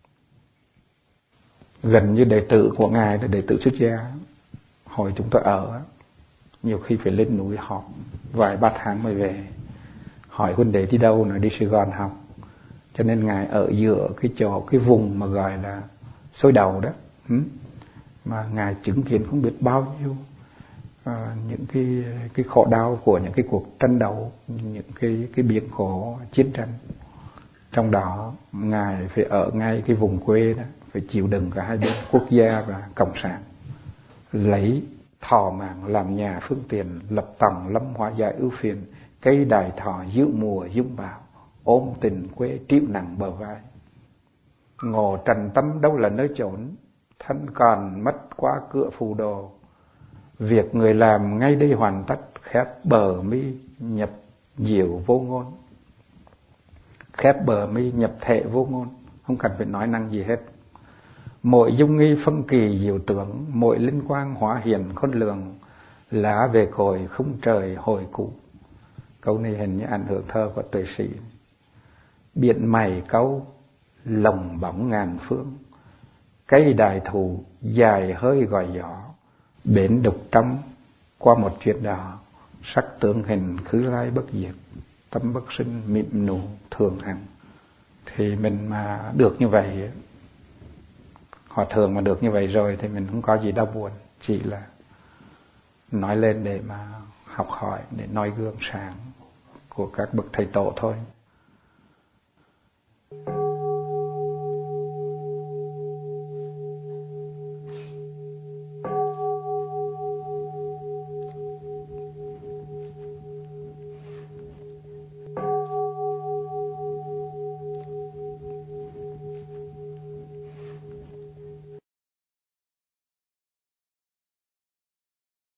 Gần như đệ tử của ngài là đệ tử xuất gia, hồi chúng tôi ở nhiều khi phải lên núi họp vài ba tháng mới về. Hỏi huynh đệ đi đâu, nói đi Sài Gòn học. Cho nên ngài ở giữa cái chỗ, cái vùng mà gọi là xôi đầu đó, mà ngài chứng kiến không biết bao nhiêu à, những cái cái khổ đau của những cái cuộc tranh đấu, những cái cái biến cố chiến tranh. Trong đó ngài phải ở ngay cái vùng quê đó, phải chịu đựng cả hai bên quốc gia và cộng sản. Lấy thọ mạng làm nhà phương tiện, lập tòng lâm hóa giải ưu phiền. Cây đài thọ giữa mùa dũng bão, ôm tình quê chịu nặng bờ vai. Ngộ trần tâm đâu là nơi chốn, thân còn mất qua cửa phù đồ. Việc người làm ngay đây hoàn tất, khép bờ mi nhập diệu vô ngôn. Khép bờ mi nhập thể vô ngôn, không cần phải nói năng gì hết. Mỗi dung nghi phân kỳ diệu tưởng, mỗi linh quang hóa hiển khôn lường. Lá về cội không trời hồi cụ. Câu này hình như ảnh hưởng thơ của tuệ sĩ. Biển mày câu lồng bóng ngàn phương, cây đài thù dài hơi gọi gió. bến đục trong qua một chuyện đó, sắc tướng hình khứ lai bất diệt, tâm bất sinh mịm nụ thường hằng. Thì mình mà được như vậy, họ thường mà được như vậy rồi thì mình không có gì đau buồn, chỉ là nói lên để mà học hỏi, để noi gương sáng của các bậc thầy tổ thôi.